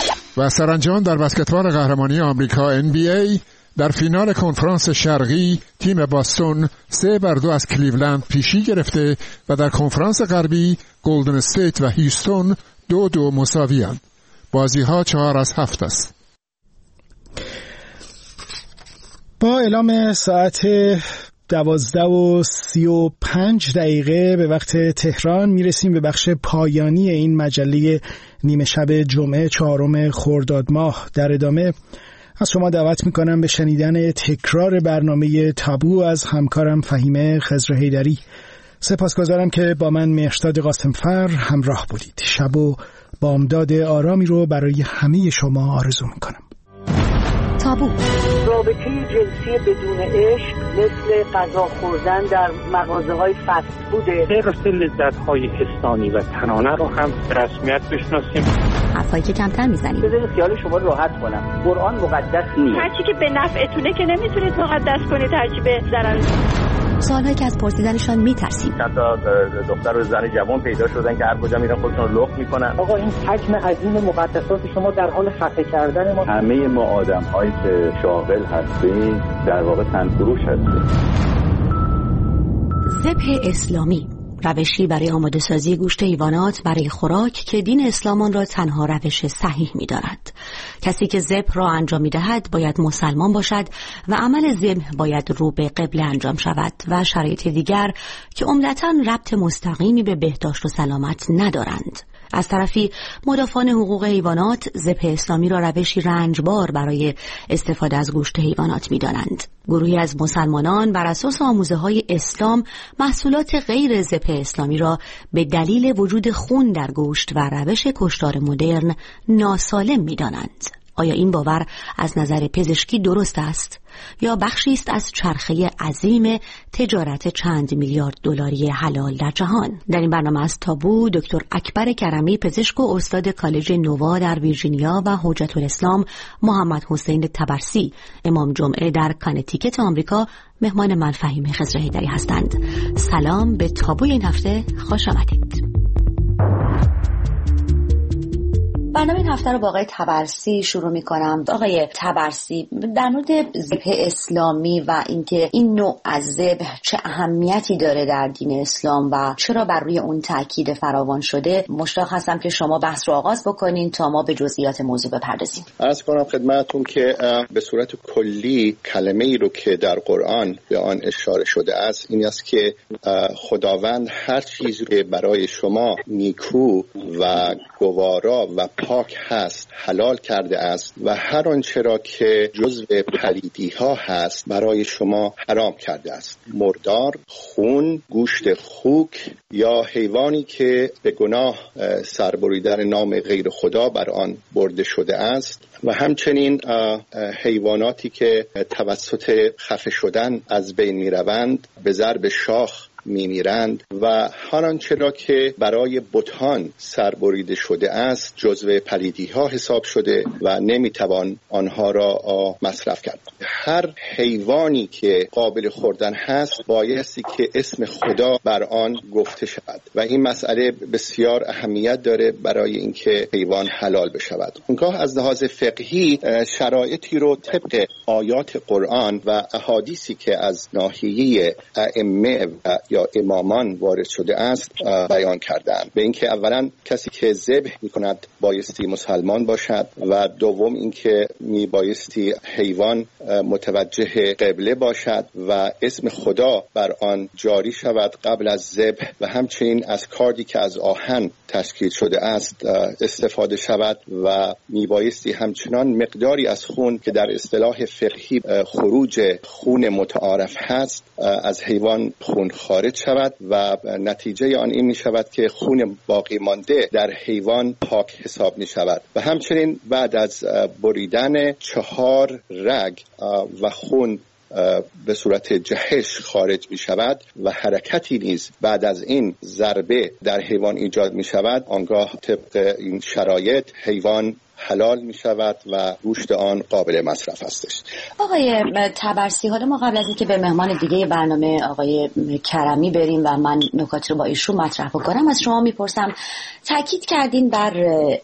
و سرانجام در بسکتبال قهرمانی آمریکا ان بی ای در فینال کنفرانس شرقی تیم باستون سه بر دو از کلیولند پیشی گرفته و در کنفرانس غربی گلدن استیت و هیوستون دو دو مساوی اند. بازی ها چهار از هفت است. با اعلام ساعت دوازده و سی و پنج دقیقه به وقت تهران میرسیم به بخش پایانی این مجله نیمه شب جمعه چهارم خرداد ماه. در ادامه از شما دعوت میکنم به شنیدن تکرار برنامه تابو از همکارم فهیمه خضر حیدری. سپاسگزارم که با من مهرشاد قاسمفر همراه بودید. شب و بامداد آرامی رو برای همه شما آرزو میکنم. تابو. رابطه جنسی بدون عشق مثل غذا خوردن در مغازه های فست فوده. حفظ لذت های حسانی و تنانه رو هم رسمیت بشناسیم. حرفایی که کمتر میزنیم. بذارید خیال شما راحت کنم. قرآن مقدس نیست. هرچی که به نفعتونه که نمیتونید مقدس کنید، هرچی به ضرر. سوالایی که از پرسیدنشان میترسیم. چند تا دختر و زن جوان پیدا شدن که هر کجا میرن خودشون رو لخت میکنن. آقا این حجم عظیم مقدسات شما در حال خفه کردن ما. همه ما آدم‌هایی که شاغل هستیم در واقع تنفروش هستیم. ذبح اسلامی، روشی برای آماده سازی گوشت حیوانات برای خوراک که دین اسلام آن را تنها روش صحیح می‌داند. کسی که ذبح را انجام می‌دهد باید مسلمان باشد و عمل ذبح باید رو به قبله انجام شود و شرایط دیگر که عمدتاً ربط مستقیمی به بهداشت و سلامت ندارند. از طرفی مدافعان حقوق حیوانات ذبح اسلامی را روشی رنجبار برای استفاده از گوشت حیوانات می‌دانند. گروهی از مسلمانان بر اساس آموزه‌های اسلام محصولات غیر ذبح اسلامی را به دلیل وجود خون در گوشت و روش کشتار مدرن ناسالم می‌دانند. آیا این باور از نظر پزشکی درست است یا بخشی است از چرخه عظیم تجارت چند میلیارد دلاری حلال در جهان؟ در این برنامه از تابو دکتر اکبر کرمی، پزشک و استاد کالج نووا در ویرجینیا و حجت الاسلام محمد حسین طبرسی، امام جمعه در کانتیکت آمریکا، مهمان من فهیمه خضر حیدری هستند. سلام به تابوی این هفته، خوش آمدید. برنامه این هفته رو با آقای طبرسی شروع می کنم. آقای طبرسی، در مورد ذبح اسلامی و اینکه این نوع از ذبح چه اهمیتی داره در دین اسلام و چرا بر روی اون تاکید فراوان شده، مشتاق هستم که شما بحث رو آغاز بکنین تا ما به جزئیات موضوع بپردازیم. عرض کنم خدمتتون که به صورت کلی کلمه ای رو که در قرآن به آن اشاره شده است این است که خداوند هر چیزی که برای شما نیکو و گوارا و پاک هست حلال کرده است و هر آنچه را که جزو پلیدی ها هست برای شما حرام کرده است. مردار، خون، گوشت خوک یا حیوانی که به گناه سربریدن نام غیر خدا بر آن برده شده است و همچنین حیواناتی که توسط خفه شدن از بین می روند، به ضرب شاخ می میرند و هر آنچه را که برای بتان سربریده شده است جزو پلیدی ها حساب شده و نمی توان آنها را مصرف کرد. هر حیوانی که قابل خوردن هست بایستی که اسم خدا بر آن گفته شود و این مسئله بسیار اهمیت داره برای اینکه حیوان حلال بشود. اونگاه از لحاظ فقهی شرایطی رو طبق آیات قرآن و احادیثی که از ناحیه ائمه یا امامان وارد شده است بیان کردند. به اینکه اولا کسی که ذبح می‌کند بایستی مسلمان باشد و دوم اینکه می بایستی حیوان متوجه قبله باشد و اسم خدا بر آن جاری شود قبل از ذبح و همچنین از کاردی که از آهن تشکیل شده است استفاده شود و می بایستی همچنان مقداری از خون که در اصطلاح فقهی خروج خون متعارف هست از حیوان خون خارج شود و نتیجه آن این می شود که خون باقی مانده در حیوان پاک حساب می شود و همچنین بعد از بریدن چهار رگ و خون به صورت جهش خارج می شود و حرکتی نیز بعد از این ضربه در حیوان ایجاد می شود، آنگاه طبق این شرایط حیوان حلال می شود و گوشت آن قابل مصرف هستش. آقای طبرسی، حالا ما قبل از اینکه به مهمان دیگه برنامه آقای کرمی بریم و من نکاتی رو با ایشون مطرح بکنم از شما میپرسم، تاکید کردین بر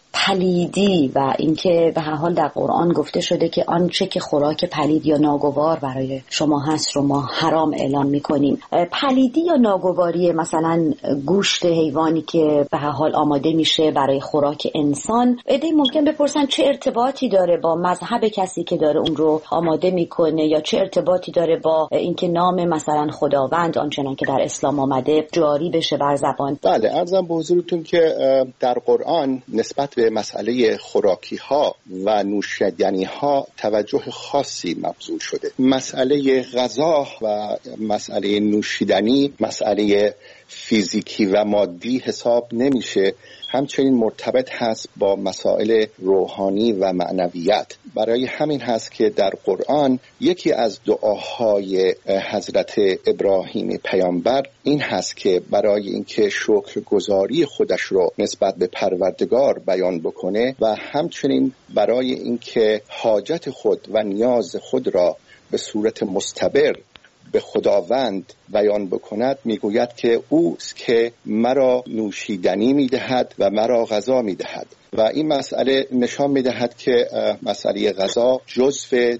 پلیدی و اینکه به هر حال در قرآن گفته شده که آنچه که خوراک پلید یا ناگوار برای شما هست رو ما حرام اعلام میکنیم. پلیدی یا ناگواری مثلا گوشت حیوانی که به هر حال آماده میشه برای خوراک انسان، ایده ممکن بپرسن میپرسن چه ارتباطی داره با مذهب کسی که داره اون رو آماده میکنه، یا چه ارتباطی داره با اینکه نام مثلا خداوند آنچنان که در اسلام آمده جاری بشه بر زبان. بله، عرضم به حضورتون که در قرآن نسبت به مسئله خوراکی ها و نوشیدنی ها توجه خاصی مبذول شده. مسئله غذا و مسئله نوشیدنی مسئله فیزیکی و مادی حساب نمیشه، همچنین مرتبط هست با مسائل روحانی و معنویت. برای همین هست که در قرآن یکی از دعاهای حضرت ابراهیم پیامبر این هست که برای اینکه شکرگزاری خودش رو نسبت به پروردگار بیان بکنه و همچنین برای اینکه حاجت خود و نیاز خود را به صورت مستبر به خداوند بیان بکند، میگوید که اوست که مرا نوشیدنی میدهد و مرا غذا میدهد. و این مسئله نشان میدهد که مسئله غذا جزو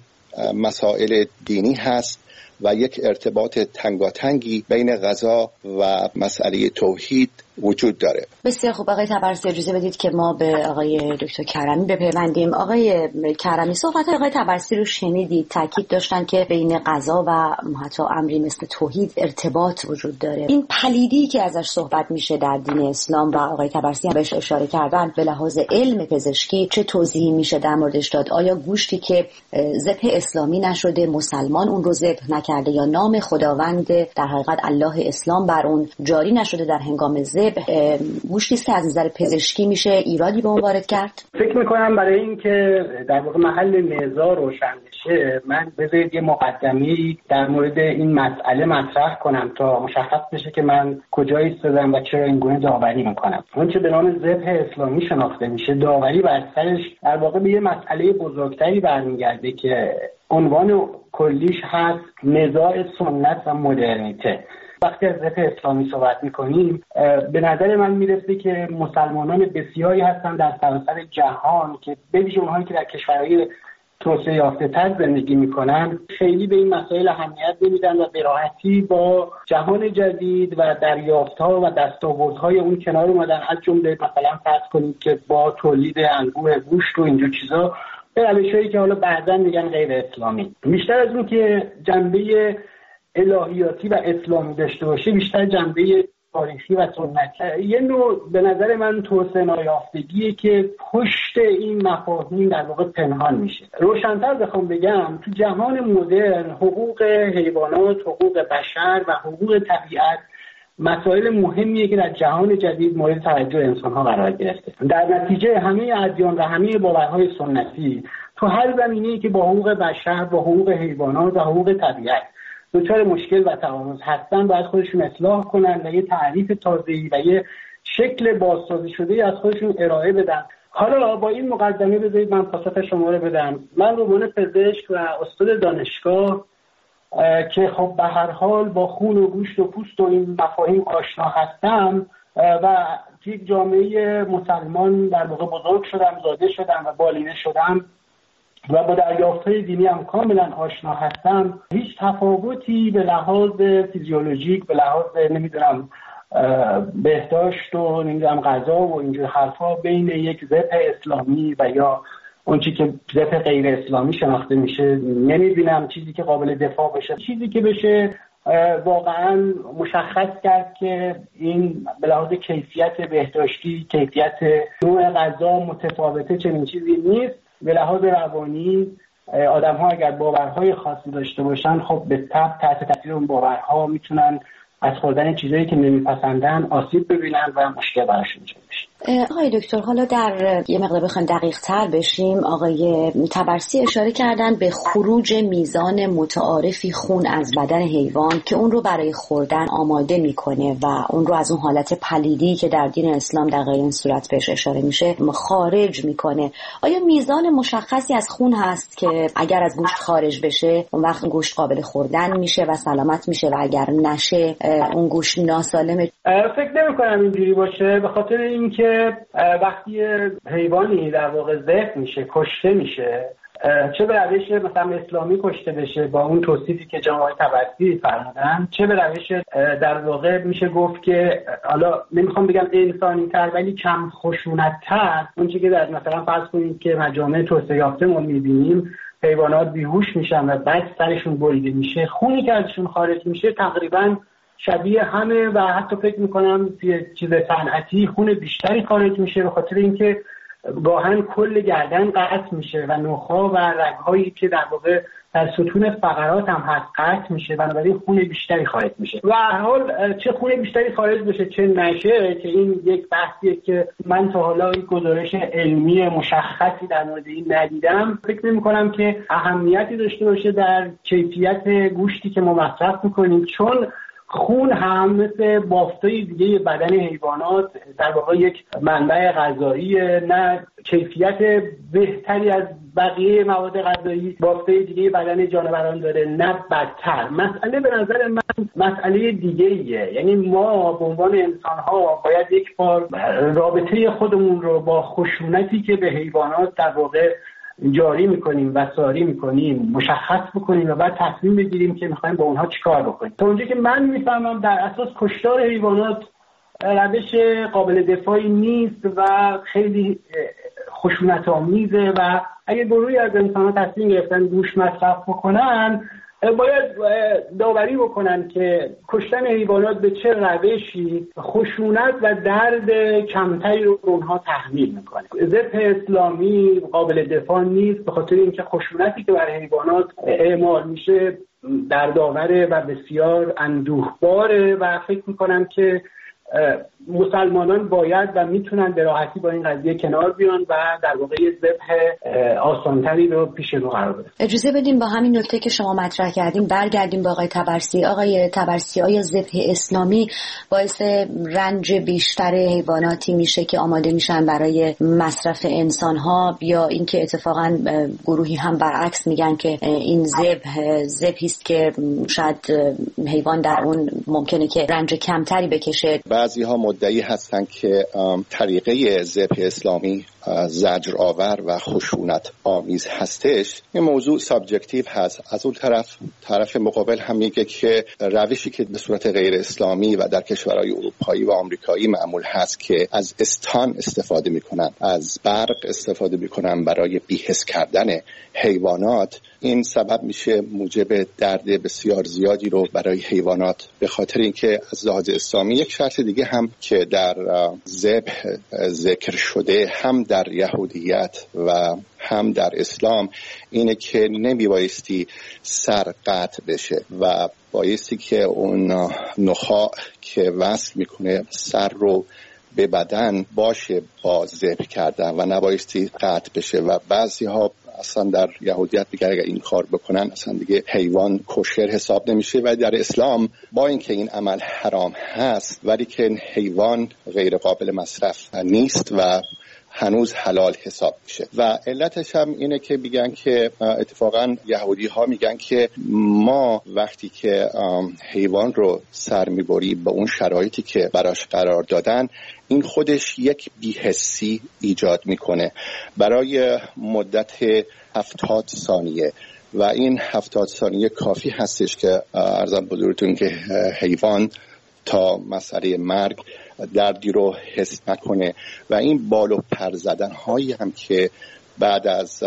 مسائل دینی هست و یک ارتباط تنگاتنگی بین غذا و مسئله توحید وجود داره. بسیار خوب آقای طبرسی، اجازه بدید که ما به آقای دکتر کرمی بپیوندیم. آقای کرمی، صحبت آقای طبرسی رو شنیدید، تاکید داشتن که بین غذا و حتی امری مثل توحید ارتباط وجود داره. این پلیدی که ازش صحبت میشه در دین اسلام و آقای طبرسی هم بهش اشاره کردن، به لحاظ علم پزشکی چه توضیحی میشه در موردش داد؟ آیا گوشتی که ذبح اسلامی نشده، مسلمان اون رو ذبح نکرده، یا نام خداوند در حقیقت الله اسلام بر اون جاری نشده در هنگام ذبح، گوشتی است که از نظر پزشکی میشه ایرادی به اون وارد کرد؟ فکر میکنم برای اینکه در واقع محل نزاع روشن بشه، من بذارید یه مقدمه‌ای در مورد این مسئله مطرح کنم تا مشخص بشه که من کجا ایستادم و چرا این گونه داوری میکنم. اون چه به نام ذبح اسلامی شناخته میشه، داوری بر سرش در واقع به یه مسئله بزرگتری برمیگرده که عنوان کلیش هست نزاع سنت و مدرنیته. وقتی از ذبح اسلامی صحبت میکنیم، به نظر من میرسه که مسلمانان بسیاری هستن در سراسر جهان که به ویژه اونهایی که در کشورهای توسعه یافته تر زندگی میکنن خیلی به این مسائل اهمیت نمیدن و به راحتی با جهان جدید و دریافت‌ها و دستاوردهای اون کنار اومدن. از جمله مثلا فرض کنید که با تولید انبوه گوشت و اینجور چیزا به روش‌هایی که حالا بعداً میگن غیر اسلامی. بیشتر از اون که جنبه الهیاتی و اسلامی داشته باشه، بیشتر جنبه تاریخی و سنتی. یه نوع به نظر من توسعه نایافتگیه که پشت این مفاهیم در واقع پنهان میشه. روشن‌تر بخوام بگم، تو جهان مدرن حقوق حیوانات، حقوق بشر و حقوق طبیعت مسائل مهمیه که در جهان جدید مورد توجه انسان‌ها قرار گرفته. در نتیجه همه ادیان و همه باورهای سنتی تو هر زمینه‌ای که با حقوق بشر، با حقوق حیوانات و حقوق طبیعت دچار مشکل و تعارض هستن، باید خودشون اصلاح کنن و یه تعریف تازه‌ای و یه شکل بازسازی شده از خودشون ارائه بدن. حالا با این مقدمه بذارید من پاسخ شما رو بدم. من به عنوان پزشک و استاد دانشگاه که خب به هر حال با خون و گوشت و پوست و این مفاهیم آشنا هستم و یک جامعه مسلمان در واقع بزرگ شدم، زاده شدم و بالینه شدم و با دریافت‌های دینی هم کاملا آشنا هستم، هیچ تفاوتی به لحاظ فیزیولوژیک، به لحاظ نمیدونم بهداشت و نمیدونم غذا و اینجور حرفا بین یک ذبح اسلامی و یا اون چیزی که ذبح غیر اسلامی شناخته میشه نمیبینم. چیزی که قابل دفاع بشه، چیزی که بشه واقعا مشخص کرد که این به لحاظ کیفیت بهداشتی، کیفیت نوع غذا متفاوته، چنین چیزی نیست. به لحاظ روانی آدم ها اگر باورهای خاصی داشته باشن، خب به طبع تحت تاثیر اون باورها میتونن از خوردن چیزایی که نمیپسندن آسیب ببینن و مشکل براشون ایجاد بشه. آقای دکتر، حالا در یه مقدار بخوایم دقیق تر بشیم، آقای طبرسی اشاره کردن به خروج میزان متعارفی خون از بدن حیوان که اون رو برای خوردن آماده میکنه و اون رو از اون حالت پلیدی که در دین اسلام در غیر این صورت بهش اشاره میشه خارج میکنه. آیا میزان مشخصی از خون هست که اگر از گوشت خارج بشه اون وقت گوشت قابل خوردن میشه و سلامت میشه و اگر نشه اون گوشت ناسالمه؟ فکر نمی‌کنم اینجوری باشه، به خاطر اینکه وقتی حیوانی در واقع ذبح میشه، کشته میشه، چه به روش مثلا اسلامی کشته بشه با اون توصیفی که جناب طبرسی فرمودن، چه به روش در واقع میشه گفت که حالا نمیخوام بگم انسانی تر ولی کم خشونت تر، اون چیزی که در مثلا فرض کنید که مجامع توسعه یافته ما میبینیم حیوانات بیهوش میشن و بعد سرشون بریده میشه، خونی که ازشون خارج میشه تقریبا شبیه همه و حتی فکر میکنم یه چیز صنعتی خون بیشتری خارج میشه به خاطر اینکه گاهن کل گردن قطع میشه و نخا و رگهایی که در واقع در ستون فقرات هم هست قطع میشه، بنابراین خون بیشتری خارج میشه و هر حال چه خون بیشتری خارج بشه چه نشه که این یک بحثیه که من تا حالا این گزارش علمی مشخصی در مورد این ندیدم. فکر نمی‌کنم که اهمیتی داشته باشه در کیفیت گوشتی که ما مصرف میکنیم، چون خون هم مثل بافتای دیگه بدن حیوانات در واقع یک منبع غذایی، نه کیفیت بهتری از بقیه مواد غذایی بافتای دیگه بدن جانوران داره نه بدتر. مسئله به نظر من مسئله دیگه ایه، یعنی ما به عنوان انسان ها باید یک بار رابطه خودمون رو با خشونتی که به حیوانات در واقع جاری میکنیم و ساری میکنیم مشخص بکنیم و بعد تصمیم بگیریم که میخوایم با اونها چیکار بکنیم. تا اونجا که من میفهمم در اساس کشتار حیوانات روش قابل دفاعی نیست و خیلی خشونت آمیزه و اگه گروهی از انسان‌ها تصمیم گرفتن گوشت مصرف بکنن باید داوری بکنن که کشتن حیوانات به چه روشی خشونت و درد کمتری رو اونها تحمیل میکنه. ذبح اسلامی قابل دفاع نیست به خاطر اینکه خشونتی که بر حیوانات اعمال میشه دردآوره و بسیار اندوهباره و فکر میکنم که مسلمانان باید و میتونن به راحتی با این قضیه کنار بیان و در واقع یه ذبح آسانتری رو پیش رو قرار بدن. اجازه بدیم با همین نکته که شما مطرح کردیم برگردیم به آقای طبرسی. آقای طبرسی، آیا ذبح اسلامی باعث رنج بیشتر حیواناتی میشه که آماده میشن برای مصرف انسان‌ها، یا اینکه اتفاقا گروهی هم برعکس میگن که این ذبح ذبحی است که شاید حیوان در اون ممکنه که رنج کمتری بکشه؟ بعضی ها مدعی هستن که طریقه ذبح اسلامی زجر آور و خشونت آمیز هستش. این موضوع سابجکتیو هست. از اون طرف طرف مقابل هم میگه که روشی که به صورت غیر اسلامی و در کشورهای اروپایی و آمریکایی معمول هست که از استان استفاده میکنن، از برق استفاده میکنن برای بی‌حس کردن حیوانات، این سبب میشه موجب درد بسیار زیادی رو برای حیوانات. به خاطر اینکه از لحاظ اسلامی یک شرط دیگه هم که در ذبح ذکر شده هم در یهودیت و هم در اسلام اینه که نمیبایستی سر قطع بشه و بایستی که اون نخاع که وصل میکنه سر رو به بدن باشه با ذبح کردن و نبایستی قطع بشه. و بعضی ها اصلا در یهودیت میگن اگر این کار بکنن اصلا دیگه حیوان کشر حساب نمیشه. و در اسلام با اینکه این عمل حرام هست ولی که حیوان غیر قابل مصرف نیست و هنوز حلال حساب میشه. و علتش هم اینه که میگن که اتفاقا یهودی ها میگن که ما وقتی که حیوان رو سر میبریم به اون شرایطی که براش قرار دادن، این خودش یک بی‌حسی ایجاد میکنه برای مدت هفتاد ثانیه و این هفتاد ثانیه کافی هستش که عرضم بزرگتون که حیوان تا مسئله مرگ دردی رو حس نکنه. و این بال و پر زدن هایی هم که بعد از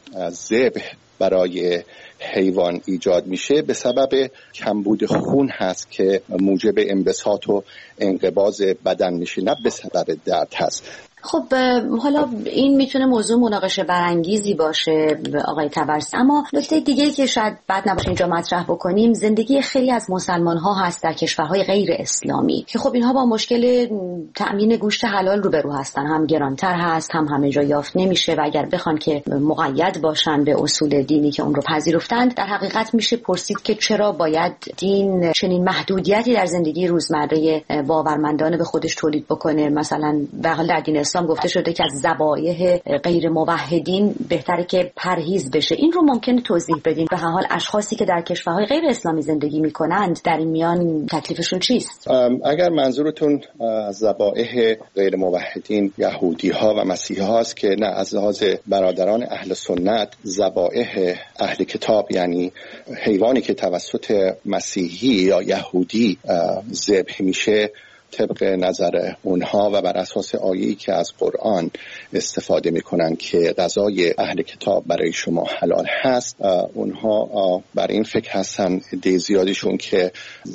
ذبح برای حیوان ایجاد میشه به سبب کمبود خون هست که موجب انبساط و انقباض بدن میشه، نه به سبب درد هست. خب حالا این میتونه موضوع مناقشه برانگیزی باشه آقای طبرسی، اما نکته دیگه‌ای که شاید بد نباشه اینجا مطرح بکنیم، زندگی خیلی از مسلمان ها هست در کشورهای غیر اسلامی که خب اینها با مشکل تأمین گوشت حلال روبرو هستن، هم گرانتر هست هم همه جا یافت نمیشه و اگر بخوان که مقید باشن به اصول دینی که اون رو پذیرفتند، در حقیقت میشه پرسید که چرا باید دین چنین محدودیتی در زندگی روزمره باورمندانه به خودش تولید بکنه. مثلا به حال در دین اسلام اسلام گفته شده که از ذبایح غیر موحدین بهتره که پرهیز بشه. این رو ممکنه توضیح بدین؟ به هر حال اشخاصی که در کشورهای غیر اسلامی زندگی میکنند در این میان تکلیفشون چیست؟ اگر منظورتون از ذبایح غیر موحدین یهودی ها و مسیحی هاست که نه، از لحاظ برادران اهل سنت ذبایح اهل کتاب یعنی حیوانی که توسط مسیحی یا یهودی ذبح میشه طبق نظر اونها و بر اساس آیه‌ای که از قرآن استفاده میکنن که غذای اهل کتاب برای شما حلال هست، اونها بر این فکر هستن عده زیادیشون که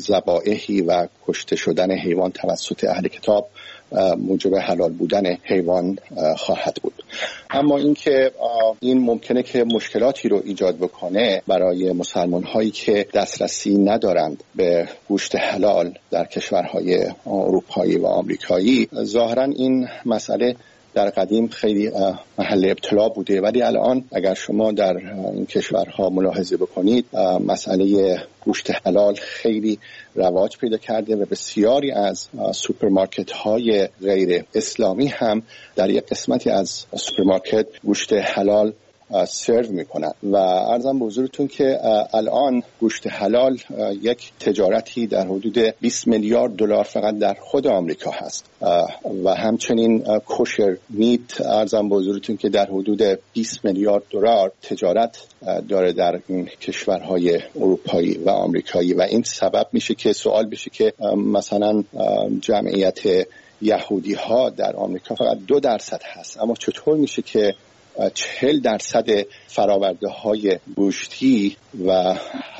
ذبایحی و کشته شدن حیوان توسط اهل کتاب موجب حلال بودن حیوان خواهد بود. اما اینکه این ممکنه که مشکلاتی رو ایجاد بکنه برای مسلمان هایی که دسترسی ندارند به گوشت حلال در کشورهای اروپایی و آمریکایی، ظاهرا این مسئله در قدیم خیلی محل ابتلا بوده، ولی الان اگر شما در این کشورها ملاحظه بکنید مسئله گوشت حلال خیلی رواج پیدا کرده و بسیاری از سوپرمارکت های غیر اسلامی هم در یک قسمتی از سوپرمارکت گوشت حلال سرو میکنن و عرضم به حضورتون که الان گوشت حلال یک تجارتی در حدود بیست میلیارد دلار فقط در خود آمریکا هست و همچنین کوشر میت عرضم به حضورتون که در حدود بیست میلیارد دلار تجارت داره در این کشورهای اروپایی و آمریکایی و این سبب میشه که سوال بشه که مثلا جمعیت یهودی ها در آمریکا فقط دو درصد هست، اما چطور میشه که چهل درصد فراورده های گوشتی و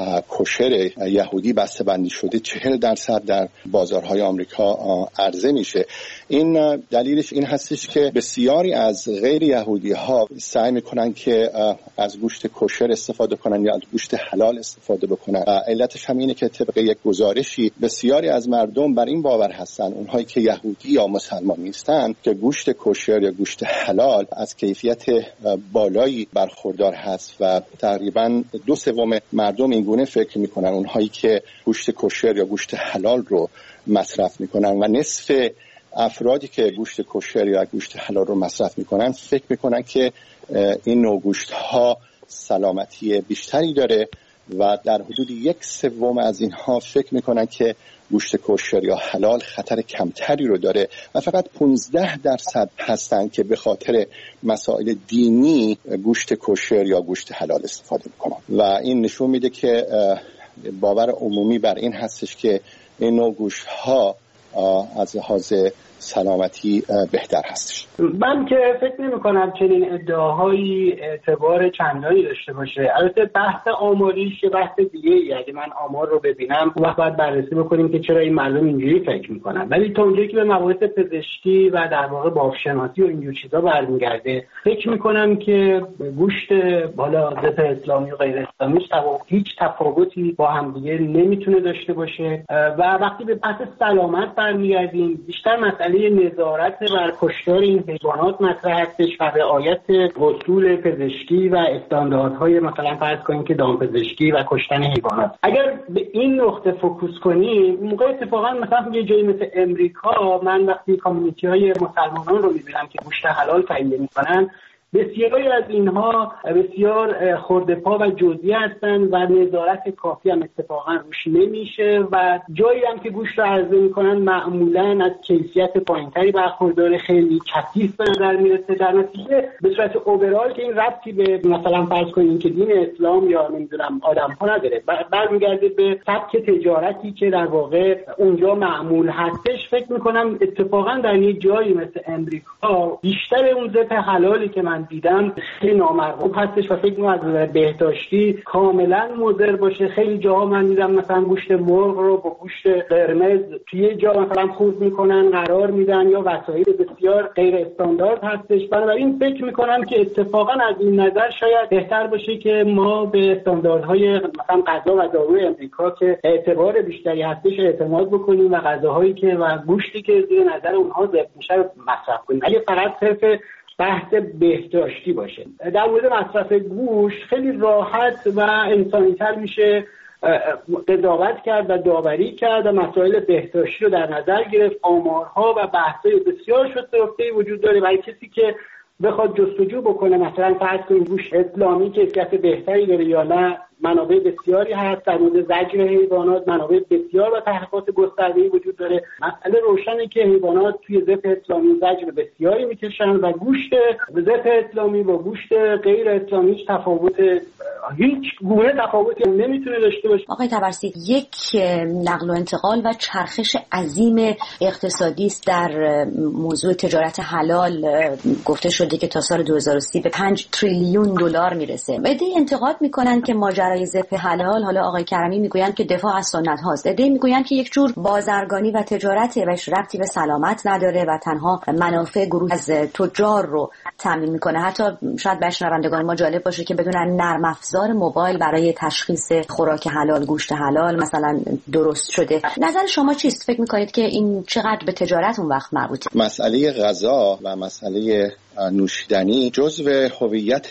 کوشر یهودی بسته بندی شده چهل درصد در بازارهای آمریکا عرضه میشه؟ این دلیلش این هستش که بسیاری از غیر یهودی ها سعی میکنن که از گوشت کوشر استفاده کنن یا از گوشت حلال استفاده بکنن. علتش هم اینه که طبق یک گزارشی بسیاری از مردم بر این باور هستن، اونهایی که یهودی یا مسلمان نیستن، که گوشت کوشر یا گوشت حلال از کیفیت بالایی برخوردار هست و تقریبا دو سوم مردم این گونه فکر میکنن، اونهایی که گوشت کوشر یا گوشت حلال رو مصرف میکنن، و نصف افرادی که گوشت کوشر یا گوشت حلال رو مصرف میکنن فکر میکنن که این نوع گوشت ها سلامتی بیشتری داره و در حدود یک سوم از اینها فکر میکنن که گوشت کوشر یا حلال خطر کمتری رو داره و فقط پانزده درصد هستن که به خاطر مسائل دینی گوشت کوشر یا گوشت حلال استفاده میکنن و این نشون میده که باور عمومی بر این هستش که این نوع گوشت ها از لحاظ سلامتی بهتر هستش. من که فکر نمی کنم چنین ادعاهایی اعتبار چندانی داشته باشه. البته بحث آماریش یه بحث دیگه ای. اگه من آمار رو ببینم اون وقت باید بررسی بکنیم که چرا این مردم اینجوری فکر میکنن. ولی تا اونجایی که به مباحث پزشکی و در واقع بافشناسی و اینجور چیزا برمیگرده، فکر میکنم که گوشت بالا ضد اسلامی و غیر اسلامی هیچ تفاوتی با هم دیگه نمیتونه داشته باشه و وقتی به بحث سلامت برمیگردیم، بیشتر مسئله نظارت بر کشتار این حیوانات مطرح هستش و رعایت اصول پزشکی و استانداردهای مثلا فرض کنیم که دامپزشکی و کشتن حیوانات. اگر به این نقطه فوکوس کنیم، موقع اتفاقا مثلا یه جایی مثل امریکا، من وقتی کامیونیتی های مسلمانان رو میبینم که گوشت حلال تهیه میکنن، بسیاری از اینها بسیار خردپا و جزئی هستند و نظارت کافی هم اتفاقا روش نمیشه و جایی هم که گوشت رو عرضه میکنن معمولا از کیفیت پایینتری برخورداره، خیلی کثیف به نظر میرسه. در نتیجه به صورت اوورال که این ربطی به مثلا فرض کنیم که دین اسلام یا نمیدونم آدم ها نداره، برمیگرده به سبک تجارتی که در واقع اونجا معمول هستش. فکر میکنم اتفاقا در یه جایی مثل امریکا بیشتر اون ذبح حلالی که من دیدم خیلی نامرغوب هستش و فکر می‌کنم از بهداشتی کاملا مضر باشه. خیلی جاها من دیدم مثلا گوشت مرغ رو با گوشت قرمز توی جا مثلا خورد میکنن، قرار میدن یا وسایل بسیار غیر استاندارد هستش. بنابراین فکر میکنم که اتفاقا از این نظر شاید بهتر باشه که ما به استانداردهای مثلا غذا و داروی امریکا که اعتبار بیشتری هستش اعتماد بکنیم و غذاهایی که و گوشتی که زیر نظر اونها ذبح میشه رو مصرف کنیم. اگه فقط صرف بحث بهداشتی باشه. در مورد مصرف گوشت خیلی راحت و انسانی‌تر میشه قضاوت کرد و داوری کرد و مسائل بهداشتی رو در نظر گرفت. آمارها و بحث‌های بسیار شست‌رفته‌ای وجود داره برای کسی که بخواد جستجو بکنه، مثلا فرض کنید گوشت اسلامی کیفیت بهتری داره یا نه. منابع بسیاری هست در مورد زجر حیوانات، منابع بسیار و تحقیقات گسترده‌ای وجود داره. مسئله روشنه که حیوانات توی ذبح اسلامی زجر بسیاری میکشن و گوشت ذبح اسلامی با گوشت غیر اسلامی هیچ تفاوت هیچ گونه تفاوتی نمیتونه داشته باشه. آقای طبرسی، یک نقل و انتقال و چرخش عظیم اقتصادی است در موضوع تجارت حلال. گفته شده که تا سال دو هزار و سی به پنج تریلیون دلار میرسه. عده‌ای انتقاد میکنن که ماجرای ذبح حلال، حالا آقای کرمی میگویند که دفاع از سنت هاست، عده‌ای میگویند که یک جور بازرگانی و تجارته و ربطی به سلامت نداره و تنها منافع گروه از تجار رو تامین میکنه. حتی شاید به شنوندگان ما جالب باشه که بدونن نرم افزار موبایل برای تشخیص خوراک حلال، گوشت حلال مثلا درست شده. نظر شما چیست؟ فکر میکنید که این چقدر به تجارت اون وقت مربوطه؟ مسئله غذا و مسئله نوشیدنی جزو هویت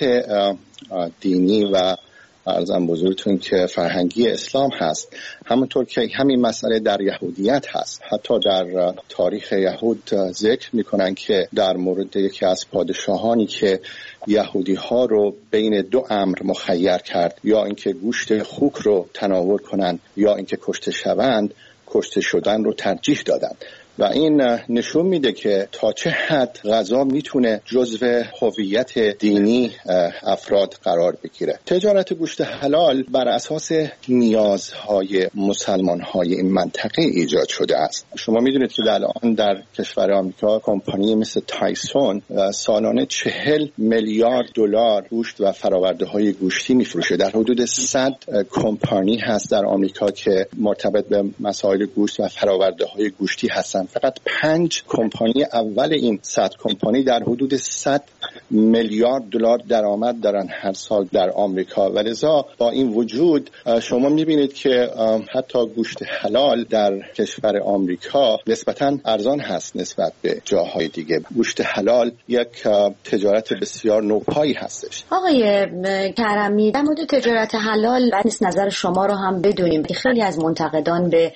دینی و عرضم بزرگتون که فرهنگی اسلام هست، همونطور که همین مسئله در یهودیت هست. حتی در تاریخ یهود ذکر میکنن که در مورد یکی از پادشاهانی که یهودی ها رو بین دو امر مخیر کرد، یا اینکه گوشت خوک رو تناول کنند یا اینکه کشته شوند، کشته شدن رو ترجیح دادند. و این نشون میده که تا چه حد غذا میتونه جزو هویت دینی افراد قرار بگیره. تجارت گوشت حلال بر اساس نیازهای مسلمانهای این منطقه ایجاد شده است. شما میدونید که الان در کشور آمریکا کمپانی مثل تایسون سالانه چهل میلیارد دلار گوشت و فراورده های گوشتی میفروشه. در حدود صد کمپانی هست در آمریکا که مرتبط به مسائل گوشت و فراورده های گوشتی هستن. فقط پنج کمپانی اول این صد کمپانی در حدود صد میلیارد دلار درآمد دارن هر سال در آمریکا. ولذا با این وجود شما میبینید که حتی گوشت حلال در کشور آمریکا نسبتاً ارزان هست نسبت به جاهای دیگه. گوشت حلال یک تجارت بسیار نوپایی هستش. آقای کرمی، در مورد تجارت حلال بعد نیست نظر شما رو هم بدونیم که خیلی از منتقدان به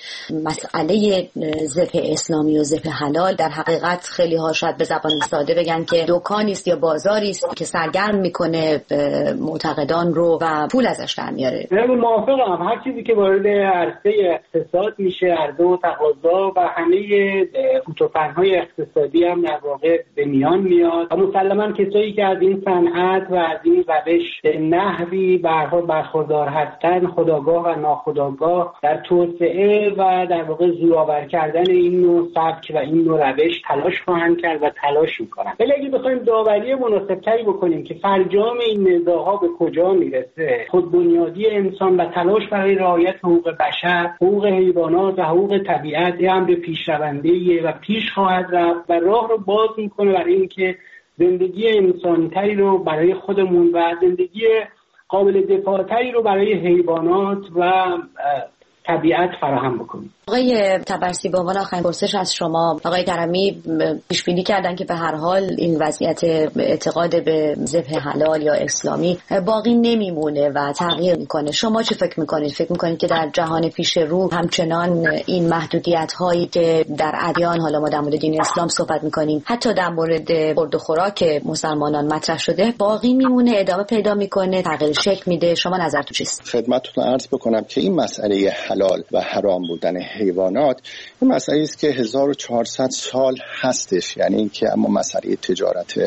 مسئله ذبح اسلامی و ذبح حلال در حقیقت خیلی ها شاید به زبان ساده بگن که دکانی است یا بازاری است که سرگرم میکنه معتقدان رو و پول ازش در میاره. من موافقم. هر چیزی که وارد عرصه اقتصاد میشه، عرضه و تقاضا و همه فوتوفن‌های اقتصادی هم در واقع به میان میاد و مسلماً کسایی که از این صنعت و از این روش به نحوی برها برخوردار هستن، خودآگاه و ناخودآگاه در توسعه و در واقع زورآور کردن این نوع سبک و این نوع روش تلاش خواهند کرد و تلاش میکنن. ولی اگه بخوایم داوری مناسبتری بکنیم که فرجام این نزاع‌ها به کجا میرسه، خود بنیادی انسان و تلاش برای رعایت حقوق بشر، حقوق حیوانات و حقوق طبیعت یه امر پیشرونده‌ایه و پیش خواهد رفت و راه رو باز میکنه برای اینکه زندگی انسانی‌تری رو برای خودمون و زندگی قابل دفاع‌تری رو برای حیوانات و طبیعت فراهم بکنیم. آقای طبرسی، به عنوان آخرین پرسش از شما، آقای کرمی پیش بینی کردن که به هر حال این وضعیت اعتقاد به ذبح حلال یا اسلامی باقی نمیمونه و تغییر میکنه. شما چه فکر میکنید؟ فکر میکنید که در جهان پیش رو همچنان این محدودیت هایی که در ادیان، حالا ما در مورد دین اسلام صحبت میکنیم، حتی در مورد خورد و خوراک مسلمانان مطرح شده، باقی میمونه، ادامه پیدا میکنه، تغییر شکل میده؟ شما نظرتون چیست؟ خدمتتون عرض بکنم که این مسئله حلال و حرام بودن حیوانات این مسئله است که هزار و چهارصد سال هستش. یعنی اینکه اما مسئله تجارت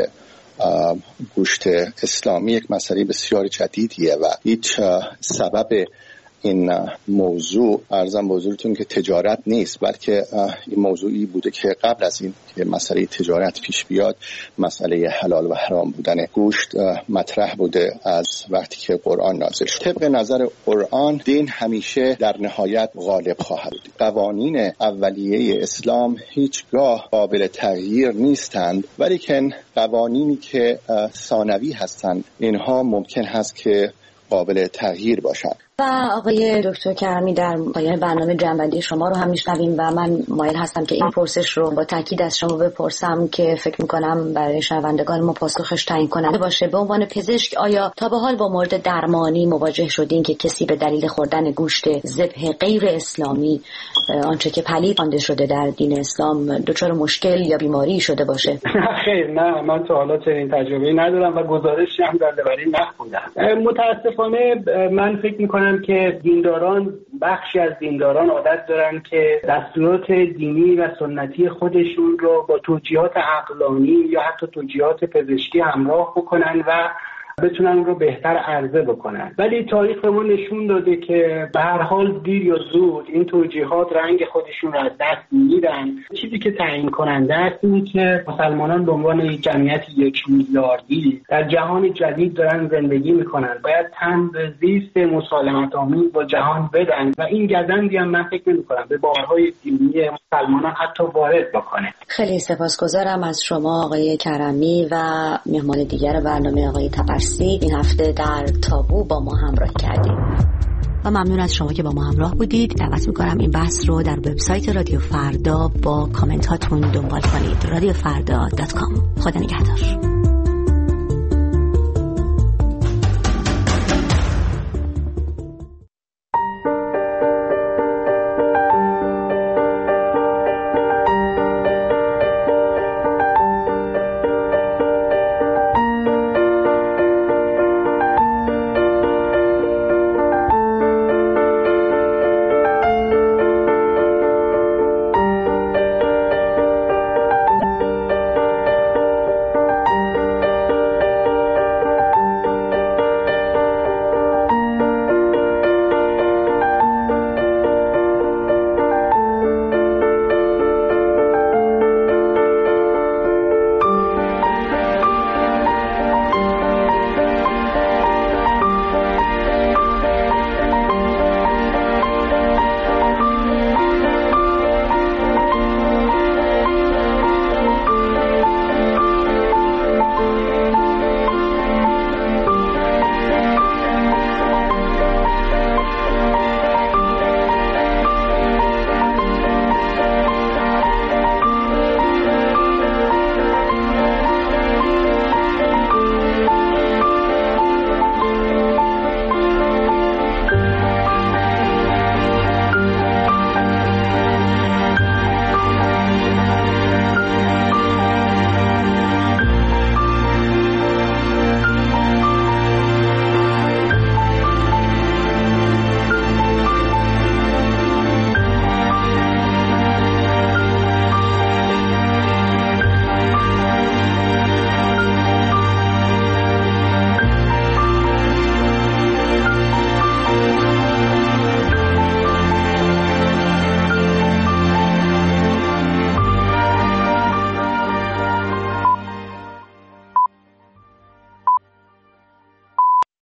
گوشت اسلامی یک مسئله بسیار جدیدیه و هیچ سبب این موضوع عرضم بزرگتون که تجارت نیست، بلکه این موضوعی بوده که قبل از این که مسئله تجارت پیش بیاد مسئله حلال و حرام بودن گوشت مطرح بوده از وقتی که قرآن نازل شد. طبق نظر قرآن دین همیشه در نهایت غالب خواهد بود. قوانین اولیه اسلام هیچگاه قابل تغییر نیستند، ولیکن قوانینی که ثانوی هستند اینها ممکن هست که قابل تغییر باشند. و آقای دکتر کرمی در پایان برنامه جنبندی شما رو هم میشنویم و من مایل هستم که این پرسش رو با تاکید از شما بپرسم که فکر میکنم برای شنوندگان ما پاسخش تعیین کننده باشه. به عنوان پزشک آیا تا به حال با مورد درمانی مواجه شدین که کسی به دلیل خوردن گوشت ذبح غیر اسلامی، آنچه که پلید خوانده شده در دین اسلام، دچار مشکل یا بیماری شده باشه؟ خیر، نه، من تا حالا چنین تجربه‌ای ندارم و گزارشی هم در درباره نخوندم. متاسفانه من فکر میکنم که دینداران، بخشی از دینداران عادت دارن که دستورات دینی و سنتی خودشون رو با توجیهات عقلانی یا حتی توجیهات پزشکی همراه بکنن و بتونن رو بهتر عرضه بکنن. ولی تاریخ به ما نشون داده که به هر حال دیر یا زود این توجیهات رنگ خودشون رو از دست میدن. چیزی که تعیین کننده است اینه که مسلمانان به عنوان یک جمعیت یک میلیاردی در جهان جدید دارن زندگی میکنن، باید تن به زیست مسالمت آمیز با جهان بدن و این گزندی هم من فکر نمی‌کنم به باورهای دینی مسلمانان حتی وارد بکنه. خیلی سپاسگزارم از شما آقای کرمی و مهمان دیگر برنامه آقای تبرسی این هفته در تابو با ما همراه کردیم و ممنون از شما که با ما همراه بودید. دعوت میکنم این بحث رو در وبسایت رادیو فردا با کامنت هاتون دنبال کنید. رادیو فردا دات کام. خدا نگهدار.